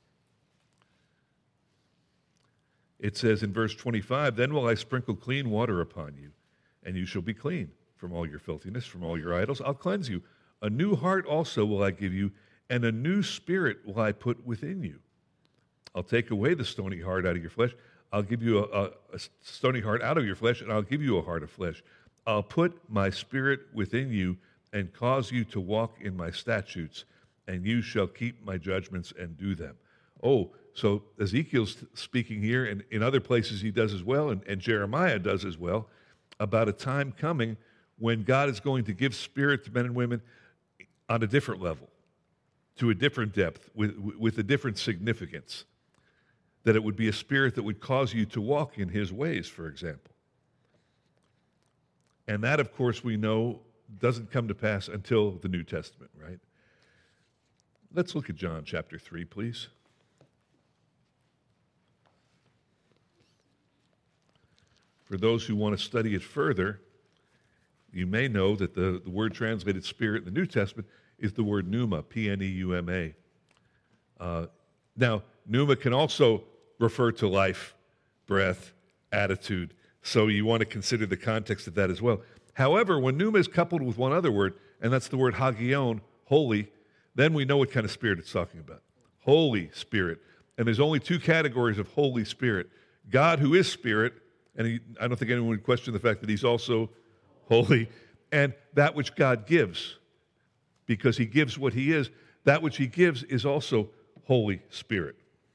It says in verse twenty-five, Then will I sprinkle clean water upon you, and you shall be clean from all your filthiness, from all your idols. I'll cleanse you. A new heart also will I give you, and a new spirit will I put within you. I'll take away the stony heart out of your flesh. I'll give you a, a, a stony heart out of your flesh, and I'll give you a heart of flesh. I'll put my spirit within you and cause you to walk in my statutes, and you shall keep my judgments and do them. Oh, so Ezekiel's speaking here, and in other places he does as well, and, and Jeremiah does as well, about a time coming when God is going to give spirit to men and women on a different level, to a different depth, with, with a different significance. That it would be a spirit that would cause you to walk in his ways, for example. And that, of course, we know doesn't come to pass until the New Testament, right? Let's look at John chapter three, please. For those who want to study it further, you may know that the, the word translated spirit in the New Testament is the word pneuma, P N E U M A. Uh, now, pneuma can also refer to life, breath, attitude, so you want to consider the context of that as well. However, when pneuma is coupled with one other word, and that's the word hagion, holy, then we know what kind of spirit it's talking about. Holy Spirit. And there's only two categories of Holy Spirit. God, who is Spirit, and he, I don't think anyone would question the fact that he's also holy, and that which God gives, because he gives what he is. That which he gives is also Holy Spirit.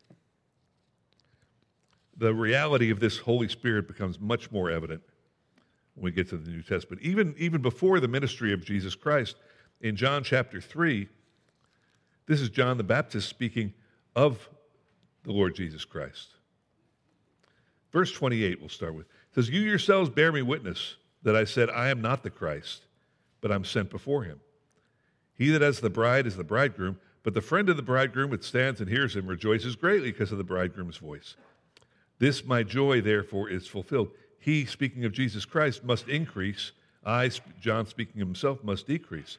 The reality of this Holy Spirit becomes much more evident when we get to the New Testament. Even, even before the ministry of Jesus Christ, in John chapter three, this is John the Baptist speaking of the Lord Jesus Christ. Verse twenty-eight we'll start with. It says, You yourselves bear me witness that I said, I am not the Christ, but I'm sent before him. He that has the bride is the bridegroom, but the friend of the bridegroom that stands and hears him rejoices greatly because of the bridegroom's voice. This my joy, therefore, is fulfilled. He, speaking of Jesus Christ, must increase. I, John speaking of himself, must decrease.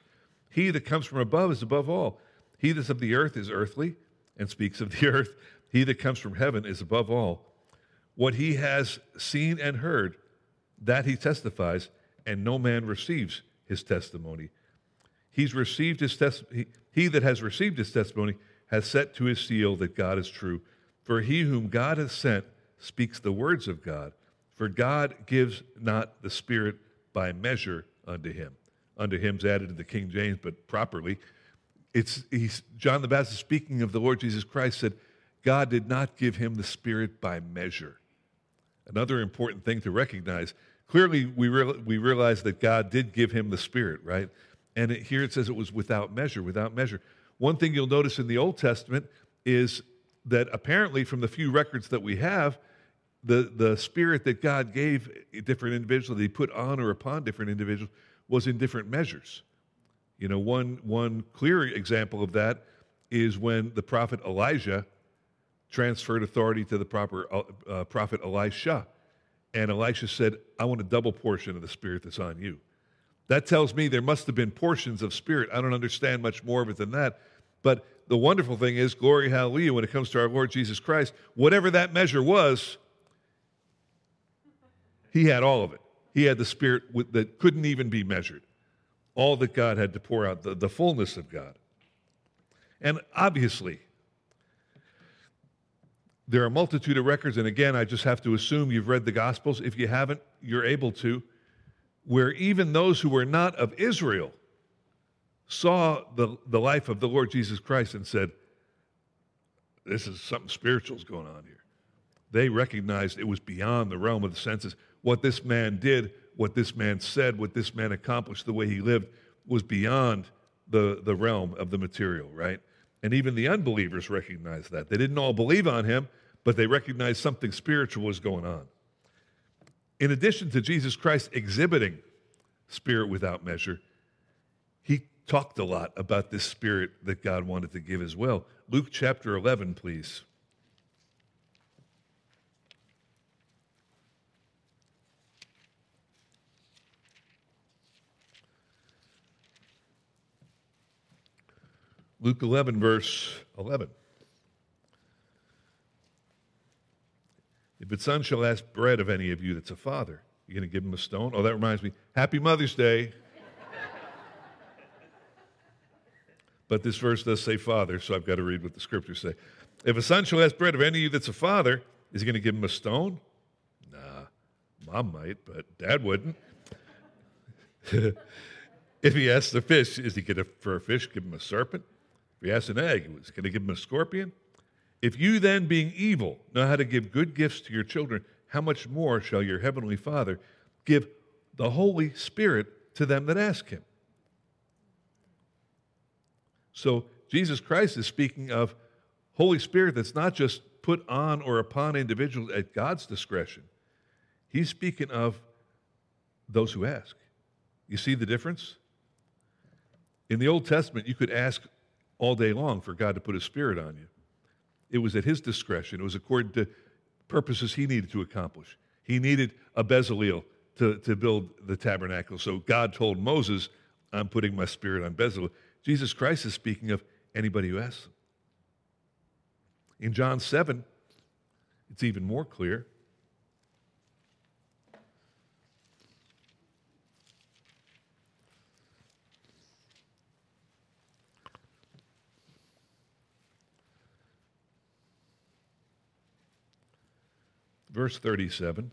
He that comes from above is above all. He that's of the earth is earthly and speaks of the earth. He that comes from heaven is above all. What he has seen and heard, that he testifies, and no man receives his testimony. He's received his tes- he, he that has received his testimony has set to his seal that God is true. For he whom God has sent speaks the words of God. For God gives not the Spirit by measure unto him. Unto him's added in the King James, but properly. It's he's, John the Baptist, speaking of the Lord Jesus Christ, said, God did not give him the Spirit by measure. Another important thing to recognize, clearly we, real, we realize that God did give him the Spirit, right? And it, here it says it was without measure, without measure. One thing you'll notice in the Old Testament is that apparently from the few records that we have, the, the Spirit that God gave different individuals, that he put on or upon different individuals, was in different measures. You know, one, one clear example of that is when the prophet Elijah transferred authority to the proper uh, prophet Elisha. And Elisha said, I want a double portion of the Spirit that's on you. That tells me there must have been portions of Spirit. I don't understand much more of it than that. But the wonderful thing is, glory, hallelujah, when it comes to our Lord Jesus Christ, whatever that measure was, he had all of it. He had the Spirit with, that couldn't even be measured. All that God had to pour out, the, the fullness of God. And obviously, there are a multitude of records, and again, I just have to assume you've read the Gospels. If you haven't, you're able to, where even those who were not of Israel saw the, the life of the Lord Jesus Christ and said, this is something spiritual's going on here. They recognized it was beyond the realm of the senses. What this man did, what this man said, what this man accomplished, the way he lived, was beyond the, the realm of the material, right? And even the unbelievers recognized that. They didn't all believe on him, but they recognized something spiritual was going on. In addition to Jesus Christ exhibiting Spirit without measure, he talked a lot about this Spirit that God wanted to give as well. Luke chapter eleven, please. Luke eleven, verse eleven. If a son shall ask bread of any of you that's a father, you're going to give him a stone? Oh, that reminds me. Happy Mother's Day. But this verse does say father, so I've got to read what the scriptures say. If a son shall ask bread of any of you that's a father, is he going to give him a stone? Nah, mom might, but dad wouldn't. If he asks a fish, is he going to, for a fish, give him a serpent? If he asks an egg, is he going to give him a scorpion? If you then, being evil, know how to give good gifts to your children, how much more shall your heavenly Father give the Holy Spirit to them that ask him? So Jesus Christ is speaking of Holy Spirit that's not just put on or upon individuals at God's discretion. He's speaking of those who ask. You see the difference? In the Old Testament, you could ask all day long for God to put his Spirit on you. It was at his discretion. It was according to purposes he needed to accomplish. He needed a Bezaleel to, to build the tabernacle. So God told Moses, I'm putting my Spirit on Bezaleel. Jesus Christ is speaking of anybody who asks him. In John seven, it's even more clear. Verse thirty-seven,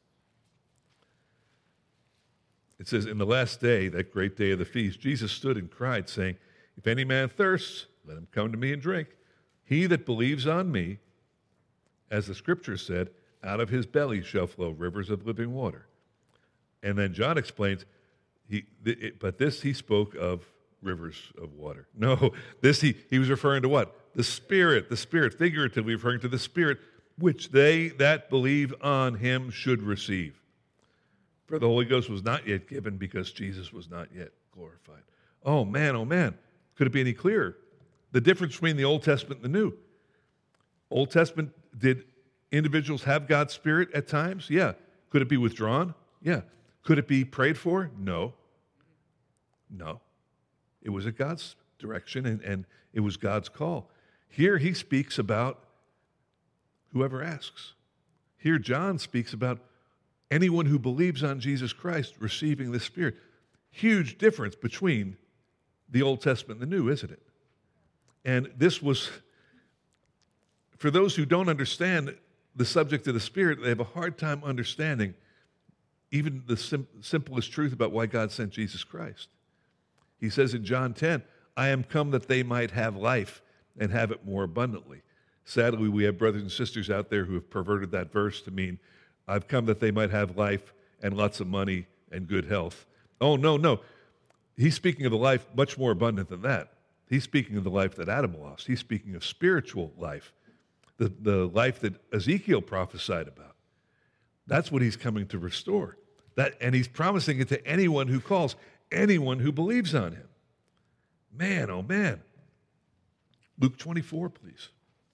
it says, in the last day, that great day of the feast, Jesus stood and cried, saying, if any man thirsts, let him come to me and drink. He that believes on me, as the scripture said, out of his belly shall flow rivers of living water. And then John explains, he, it, but this he spoke of rivers of water. No, this he, he was referring to what? The Spirit, the Spirit, figuratively referring to the Spirit, which they that believe on him should receive. For the Holy Ghost was not yet given because Jesus was not yet glorified. Oh man, oh man, could it be any clearer? The difference between the Old Testament and the New. Old Testament, did individuals have God's Spirit at times? Yeah. Could it be withdrawn? Yeah. Could it be prayed for? No. No. It was at God's direction, and, and it was God's call. Here he speaks about whoever asks. Here John speaks about anyone who believes on Jesus Christ receiving the Spirit. Huge difference between the Old Testament and the New, isn't it? And this was, for those who don't understand the subject of the Spirit, they have a hard time understanding even the sim- simplest truth about why God sent Jesus Christ. He says in John ten, I am come that they might have life and have it more abundantly. Sadly, we have brothers and sisters out there who have perverted that verse to mean, I've come that they might have life and lots of money and good health. Oh, no, no. He's speaking of a life much more abundant than that. He's speaking of the life that Adam lost. He's speaking of spiritual life, the, the life that Ezekiel prophesied about. That's what he's coming to restore. That, and he's promising it to anyone who calls, anyone who believes on him. Man, oh man. Luke twenty-four, please.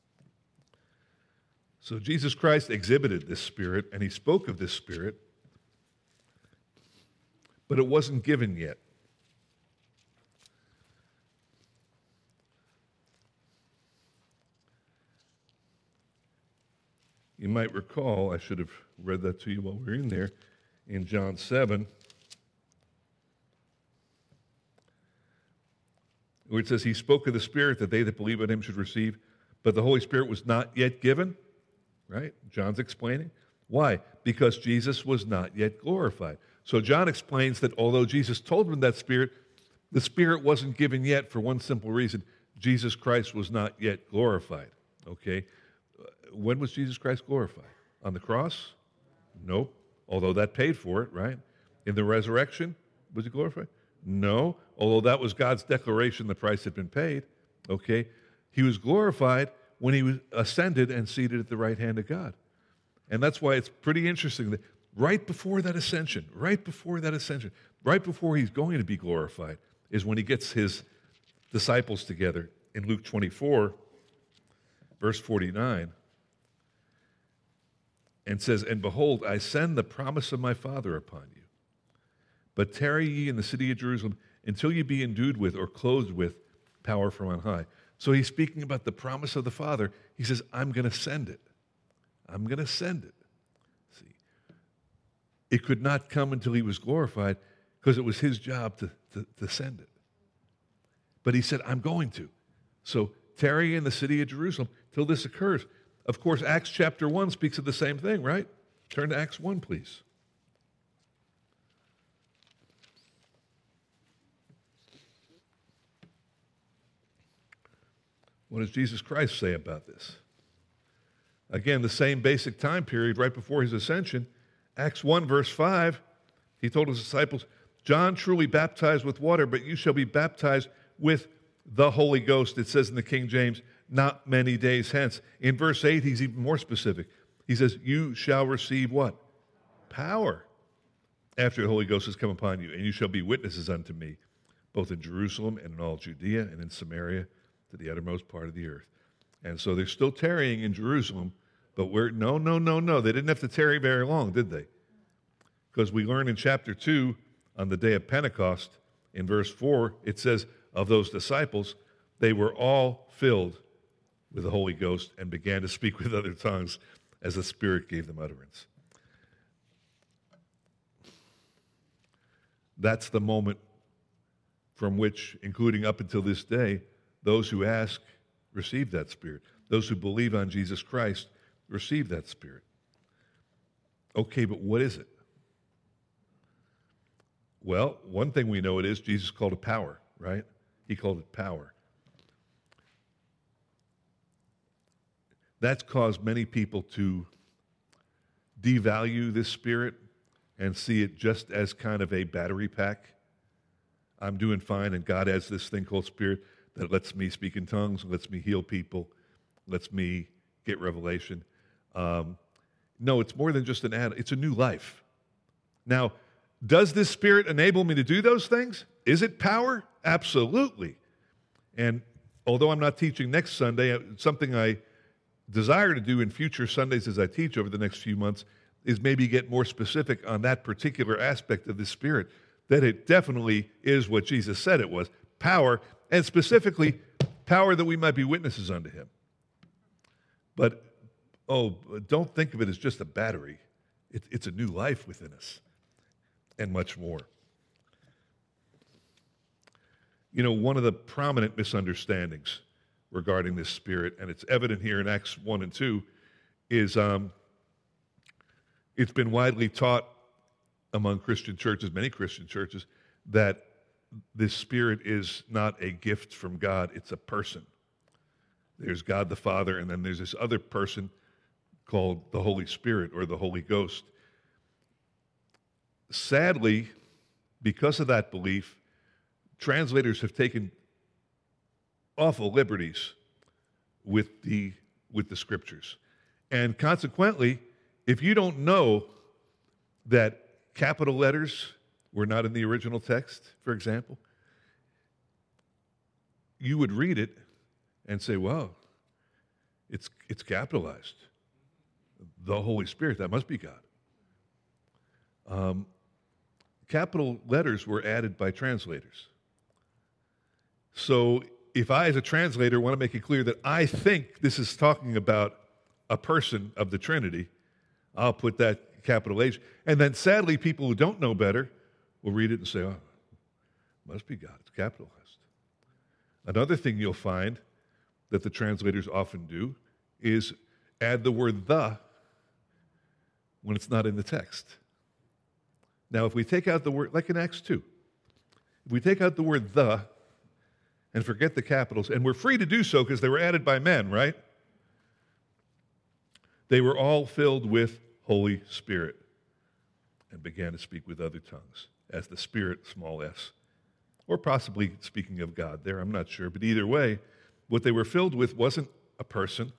So Jesus Christ exhibited this Spirit, and he spoke of this Spirit, but it wasn't given yet. You might recall, I should have read that to you while we were in there, in John seven, where it says, he spoke of the Spirit that they that believe on him should receive, but the Holy Spirit was not yet given, right? John's explaining. Why? Because Jesus was not yet glorified. So John explains that although Jesus told him that Spirit, the Spirit wasn't given yet for one simple reason. Jesus Christ was not yet glorified, okay? When was Jesus Christ glorified? On the cross? Nope. Although that paid for it, right? In the resurrection, was he glorified? No. Although that was God's declaration the price had been paid, okay? He was glorified when he was ascended and seated at the right hand of God. And that's why it's pretty interesting that right before that ascension, right before that ascension, right before he's going to be glorified, is when he gets his disciples together in Luke twenty-four, verse forty-nine. And says, and behold, I send the promise of my Father upon you. But tarry ye in the city of Jerusalem until ye be endued with or clothed with power from on high. So he's speaking about the promise of the Father. He says, I'm going to send it. I'm going to send it. See, it could not come until he was glorified because it was his job to, to, to send it. But he said, I'm going to. So tarry in the city of Jerusalem till this occurs. Of course, Acts chapter one speaks of the same thing, right? Turn to Acts one, please. What does Jesus Christ say about this? Again, the same basic time period right before his ascension. Acts one, verse five, he told his disciples, John truly baptized with water, but you shall be baptized with the Holy Ghost. It says in the King James, not many days hence. In verse eight, he's even more specific. He says, you shall receive what? Power after the Holy Ghost has come upon you, and you shall be witnesses unto me, both in Jerusalem and in all Judea and in Samaria to the uttermost part of the earth. And so they're still tarrying in Jerusalem, but we're, no, no, no, no. They didn't have to tarry very long, did they? Because we learn in chapter two, on the day of Pentecost, in verse four, it says, of those disciples, they were all filled with the Holy Ghost and began to speak with other tongues as the Spirit gave them utterance. That's the moment from which, including up until this day, those who ask receive that Spirit. Those who believe on Jesus Christ receive that Spirit. Okay, but what is it? Well, one thing we know it is, Jesus called it power, right? He called it power. That's caused many people to devalue this Spirit and see it just as kind of a battery pack. I'm doing fine, and God has this thing called Spirit that lets me speak in tongues, lets me heal people, lets me get revelation. Um, no, it's more than just an add. It's a new life. Now, does this Spirit enable me to do those things? Is it power? Absolutely. And although I'm not teaching next Sunday, it's something I desire to do in future Sundays as I teach over the next few months is maybe get more specific on that particular aspect of the Spirit, that it definitely is what Jesus said it was, power, and specifically power that we might be witnesses unto him. But, oh, don't think of it as just a battery. It, it's a new life within us, and much more. You know, one of the prominent misunderstandings regarding this Spirit, and it's evident here in Acts one and two, is um, it's been widely taught among Christian churches, many Christian churches, that this Spirit is not a gift from God, it's a person. There's God the Father, and then there's this other person called the Holy Spirit or the Holy Ghost. Sadly, because of that belief, translators have taken awful liberties with the with the scriptures. And consequently, if you don't know that capital letters were not in the original text, for example, you would read it and say, well, it's it's capitalized. The Holy Spirit, that must be God. Um, capital letters were added by translators. So if I, as a translator, want to make it clear that I think this is talking about a person of the Trinity, I'll put that capital H. And then sadly, people who don't know better will read it and say, oh, it must be God. It's capitalized. Another thing you'll find that the translators often do is add the word the when it's not in the text. Now, if we take out the word, like in Acts two, if we take out the word the and forget the capitals, and we're free to do so because they were added by men, right? They were all filled with Holy Spirit and began to speak with other tongues as the Spirit, small s, or possibly speaking of God there, I'm not sure. But either way, what they were filled with wasn't a person.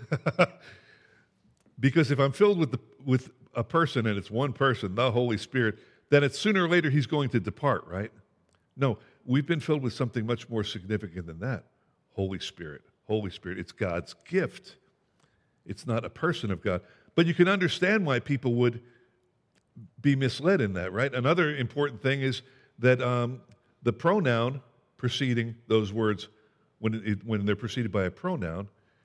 Because if I'm filled with the, with a person and it's one person, the Holy Spirit, then it's sooner or later he's going to depart, right? No, we've been filled with something much more significant than that. Holy Spirit. Holy Spirit. It's God's gift. It's not a person of God. But you can understand why people would be misled in that, right? Another important thing is that um, the pronoun preceding those words, when, it, when they're preceded by a pronoun,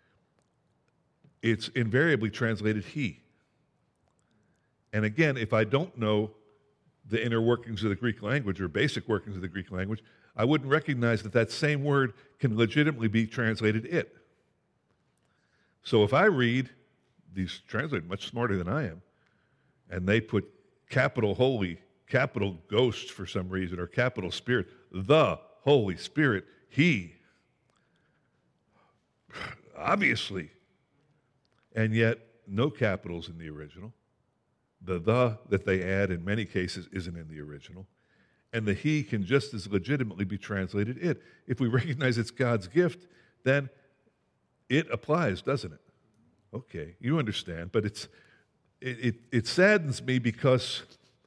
it's invariably translated he. And again, if I don't know the inner workings of the Greek language or basic workings of the Greek language, I wouldn't recognize that that same word can legitimately be translated it. So if I read, these translated much smarter than I am, and they put capital Holy, capital Ghost for some reason, or capital Spirit, the Holy Spirit, he, obviously, and yet no capitals in the original. The the that they add in many cases isn't in the original. And the he can just as legitimately be translated it. If we recognize it's God's gift, then it applies, doesn't it? Okay, you understand, but it's it, it, it saddens me because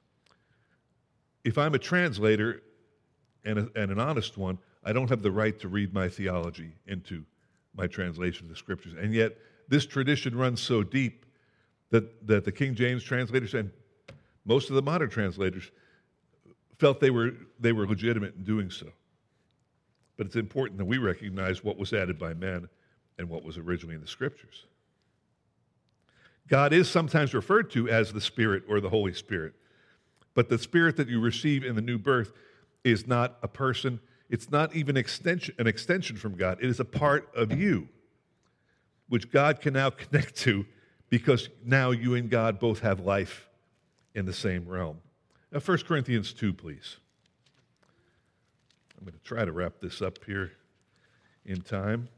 if I'm a translator and, a, and an honest one, I don't have the right to read my theology into my translation of the Scriptures. And yet, this tradition runs so deep that, that the King James translators and most of the modern translators felt they were, they were legitimate in doing so. But it's important that we recognize what was added by men and what was originally in the Scriptures. God is sometimes referred to as the Spirit or the Holy Spirit, but the Spirit that you receive in the new birth is not a person. It's not even extension, an extension from God. It is a part of you, which God can now connect to because now you and God both have life in the same realm. Now, First Corinthians two, please. I'm going to try to wrap this up here in time.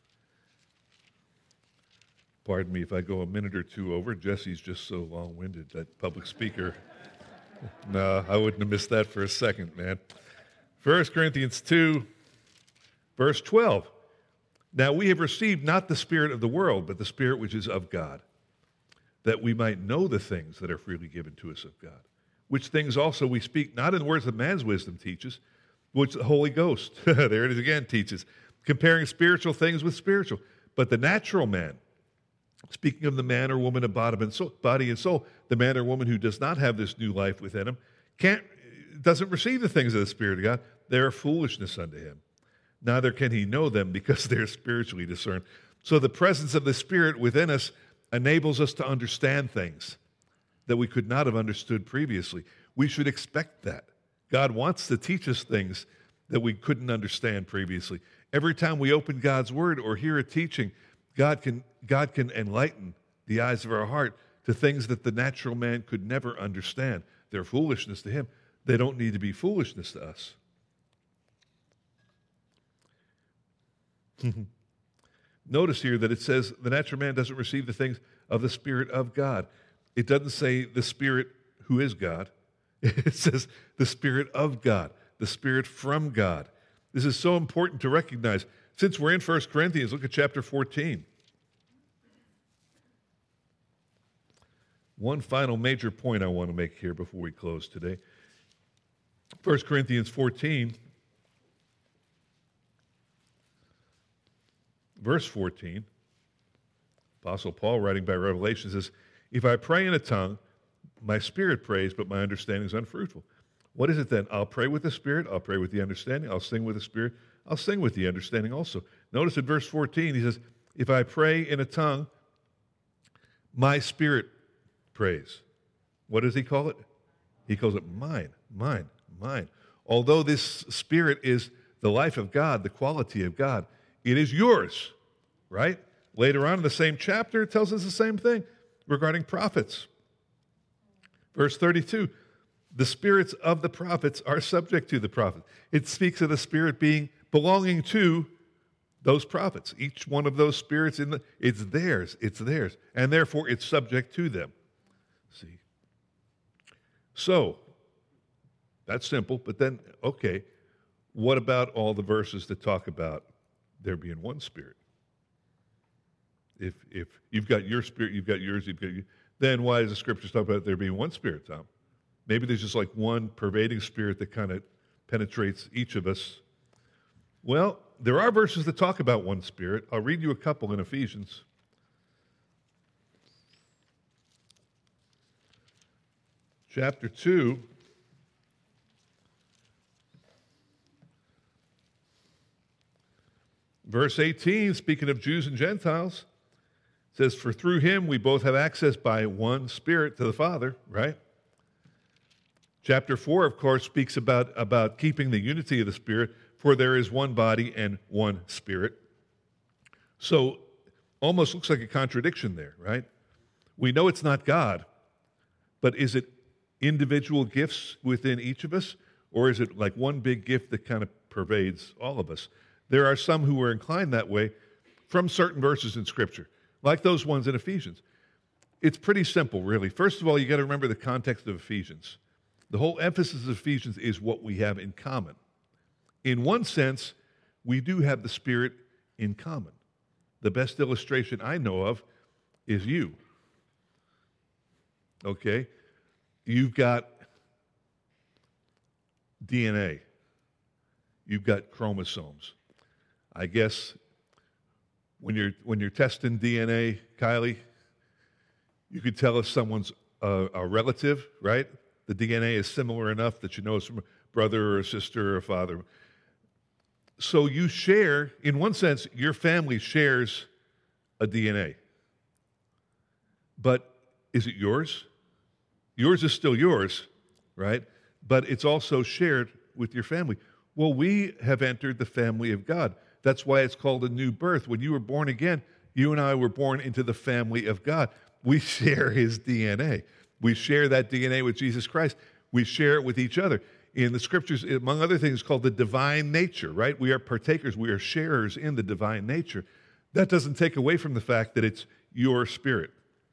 Pardon me if I go a minute or two over. Jesse's just so long-winded, that public speaker. No, I wouldn't have missed that for a second, man. First Corinthians two, verse twelve. Now we have received not the spirit of the world, but the Spirit which is of God, that we might know the things that are freely given to us of God, which things also we speak, not in the words of man's wisdom teaches, which the Holy Ghost, there it is again, teaches, comparing spiritual things with spiritual. But the natural man, speaking of the man or woman of body and soul, body and soul, the man or woman who does not have this new life within him, can't, doesn't receive the things of the Spirit of God they are foolishness unto him. Neither can he know them because they are spiritually discerned. So the presence of the Spirit within us enables us to understand things that we could not have understood previously. We should expect that. God wants to teach us things that we couldn't understand previously. Every time we open God's Word or hear a teaching, God can, God can enlighten the eyes of our heart to things that the natural man could never understand. They're foolishness to him. They don't need to be foolishness to us. Notice here that it says the natural man doesn't receive the things of the Spirit of God. It doesn't say the Spirit who is God. It says the Spirit of God, the Spirit from God. This is so important to recognize. Since we're in First Corinthians, look at chapter fourteen. One final major point I want to make here before we close today. First Corinthians fourteen, verse fourteen. Apostle Paul, writing by revelation, says, if I pray in a tongue, my spirit prays, but my understanding is unfruitful. What is it then? I'll pray with the Spirit, I'll pray with the understanding, I'll sing with the Spirit, I'll sing with the understanding also. Notice in verse fourteen, he says, if I pray in a tongue, my spirit prays. What does he call it? He calls it mine, mine, mine. Although this Spirit is the life of God, the quality of God, it is yours, right? Later on in the same chapter, it tells us the same thing regarding prophets. Verse thirty-two, the spirits of the prophets are subject to the prophets. It speaks of the Spirit being belonging to those prophets. Each one of those spirits, in the, it's theirs, it's theirs, and therefore it's subject to them. See? So, that's simple, but then, okay, what about all the verses that talk about there being one Spirit? If if you've got your spirit, you've got yours, you've got you, then why does the Scriptures talk about there being one Spirit, Tom? Maybe there's just like one pervading Spirit that kind of penetrates each of us. Well, there are verses that talk about one Spirit. I'll read you a couple in Ephesians. Chapter two. Verse eighteen, speaking of Jews and Gentiles, says, for through him we both have access by one Spirit to the Father, right? Chapter four, of course, speaks about, about keeping the unity of the Spirit, for there is one body and one Spirit. So, almost looks like a contradiction there, right? We know it's not God, but is it individual gifts within each of us, or is it like one big gift that kind of pervades all of us? There are some who are inclined that way from certain verses in Scripture, like those ones in Ephesians. It's pretty simple, really. First of all, you got to remember the context of Ephesians. The whole emphasis of Ephesians is what we have in common. In one sense, we do have the Spirit in common. The best illustration I know of is you. Okay? You've got D N A. You've got chromosomes. I guess when you're when you're testing D N A, Kylie, you could tell if someone's a, a relative, right? The D N A is similar enough that you know it's from a brother or a sister or a father. So you share, in one sense, your family shares a D N A. But is it yours? Yours is still yours, right? But it's also shared with your family. Well, we have entered the family of God. That's why it's called a new birth. When you were born again, you and I were born into the family of God. We share his D N A. We share that D N A with Jesus Christ. We share it with each other. In the Scriptures, among other things, it's called the divine nature, right? We are partakers. We are sharers in the divine nature. That doesn't take away from the fact that it's your spirit.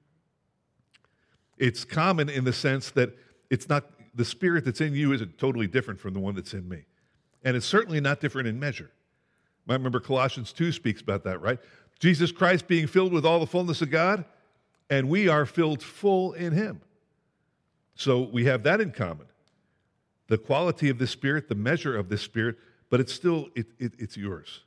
It's common in the sense that it's not, the spirit that's in you isn't totally different from the one that's in me. And it's certainly not different in measure. I remember Colossians two speaks about that, right? Jesus Christ being filled with all the fullness of God, and we are filled full in him. So we have that in common. The quality of the Spirit, the measure of the Spirit, but it's still, it, it, it's yours.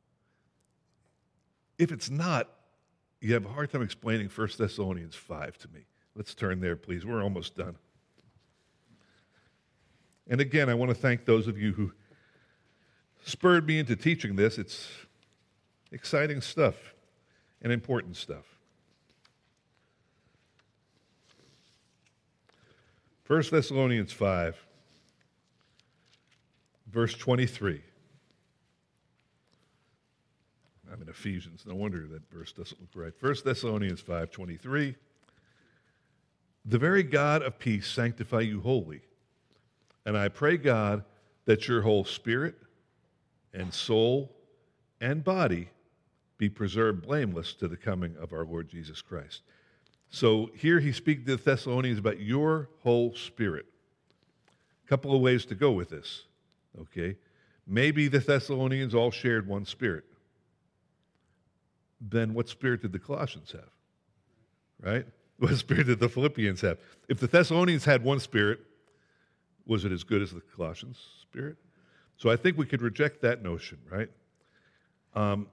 If it's not, you have a hard time explaining First Thessalonians five to me. Let's turn there, please. We're almost done. And again, I want to thank those of you who spurred me into teaching this. It's exciting stuff and important stuff. First Thessalonians five, verse twenty-three. I'm in Ephesians. No wonder that verse doesn't look right. First Thessalonians five twenty-three. The very God of peace sanctify you wholly. And I pray, God, that your whole spirit and soul and body be preserved blameless to the coming of our Lord Jesus Christ. So here he's speaking to the Thessalonians about your whole spirit. A couple of ways to go with this, okay? Maybe the Thessalonians all shared one spirit. Then what spirit did the Colossians have? Right? What spirit did the Philippians have? If the Thessalonians had one spirit, was it as good as the Colossians' spirit? So I think we could reject that notion, right? Um,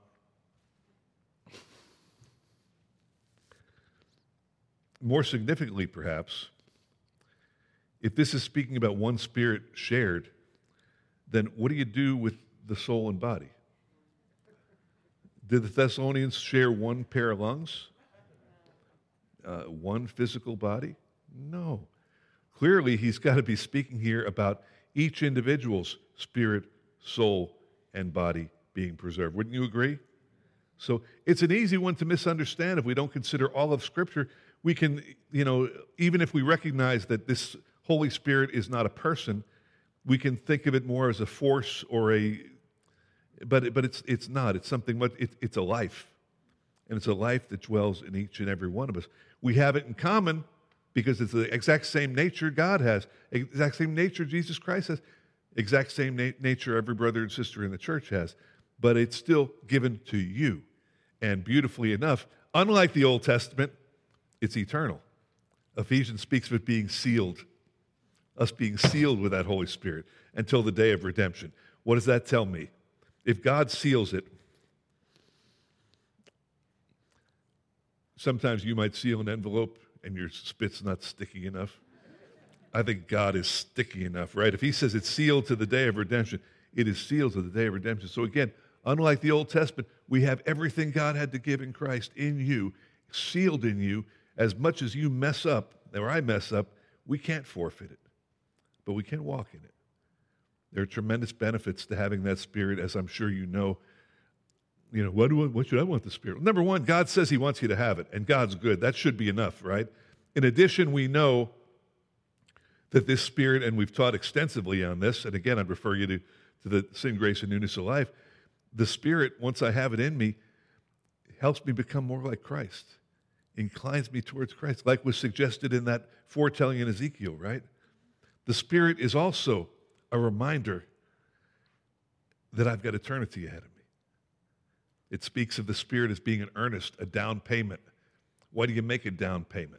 more significantly, perhaps, if this is speaking about one spirit shared, then what do you do with the soul and body? Did the Thessalonians share one pair of lungs? Uh, one physical body? No. Clearly, he's got to be speaking here about each individual's spirit, soul, and body being preserved. Wouldn't you agree? So it's an easy one to misunderstand if we don't consider all of Scripture. We can, you know, even if we recognize that this Holy Spirit is not a person, we can think of it more as a force or a, but but it's it's not. It's something, but it, it's a life. And it's a life that dwells in each and every one of us. We have it in common because it's the exact same nature God has, exact same nature Jesus Christ has, exact same na- nature every brother and sister in the church has. But it's still given to you. And beautifully enough, unlike the Old Testament, it's eternal. Ephesians speaks of it being sealed, us being sealed with that Holy Spirit until the day of redemption. What does that tell me? If God seals it, sometimes you might seal an envelope and your spit's not sticky enough. I think God is sticky enough, right? If he says it's sealed to the day of redemption, it is sealed to the day of redemption. So again, unlike the Old Testament, we have everything God had to give in Christ in you, sealed in you. As much as you mess up, or I mess up, we can't forfeit it, but we can walk in it. There are tremendous benefits to having that Spirit, as I'm sure you know. You know, what, do I, what should I want the Spirit? Number one, God says he wants you to have it, and God's good. That should be enough, right? In addition, we know that this Spirit, and we've taught extensively on this, and again, I'd refer you to, to the Sin, Grace, and Newness of Life. The Spirit, once I have it in me, helps me become more like Christ, inclines me towards Christ, like was suggested in that foretelling in Ezekiel, right? The Spirit is also a reminder that I've got eternity ahead of me. It speaks of the Spirit as being an earnest, a down payment. Why do you make a down payment?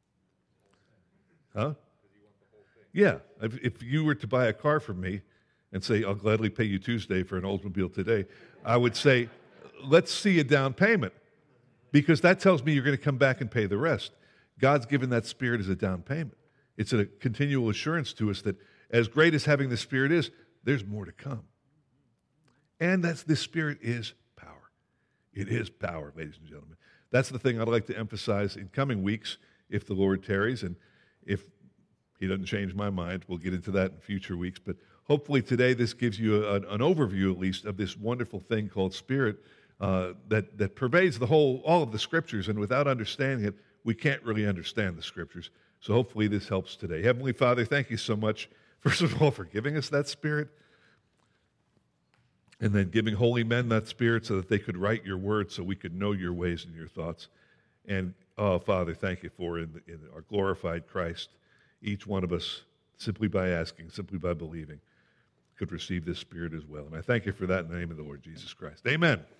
Huh? Yeah. If, if you were to buy a car from me and say, I'll gladly pay you Tuesday for an Oldsmobile today, I would say, let's see a down payment, because that tells me you're going to come back and pay the rest. God's given that Spirit as a down payment. It's a continual assurance to us that as great as having the Spirit is, there's more to come. And that's this Spirit is power. It is power, ladies and gentlemen. That's the thing I'd like to emphasize in coming weeks, if the Lord tarries, and if he doesn't change my mind, we'll get into that in future weeks. But hopefully today this gives you a, an overview, at least, of this wonderful thing called Spirit uh, that, that pervades the whole, all of the Scriptures, and without understanding it, we can't really understand the Scriptures. So hopefully this helps today. Heavenly Father, thank you so much, first of all, for giving us that Spirit, and then giving holy men that Spirit so that they could write your word so we could know your ways and your thoughts. And, oh, Father, thank you for in, in our glorified Christ, each one of us, simply by asking, simply by believing, could receive this Spirit as well. And I thank you for that in the name of the Lord Jesus Christ. Amen.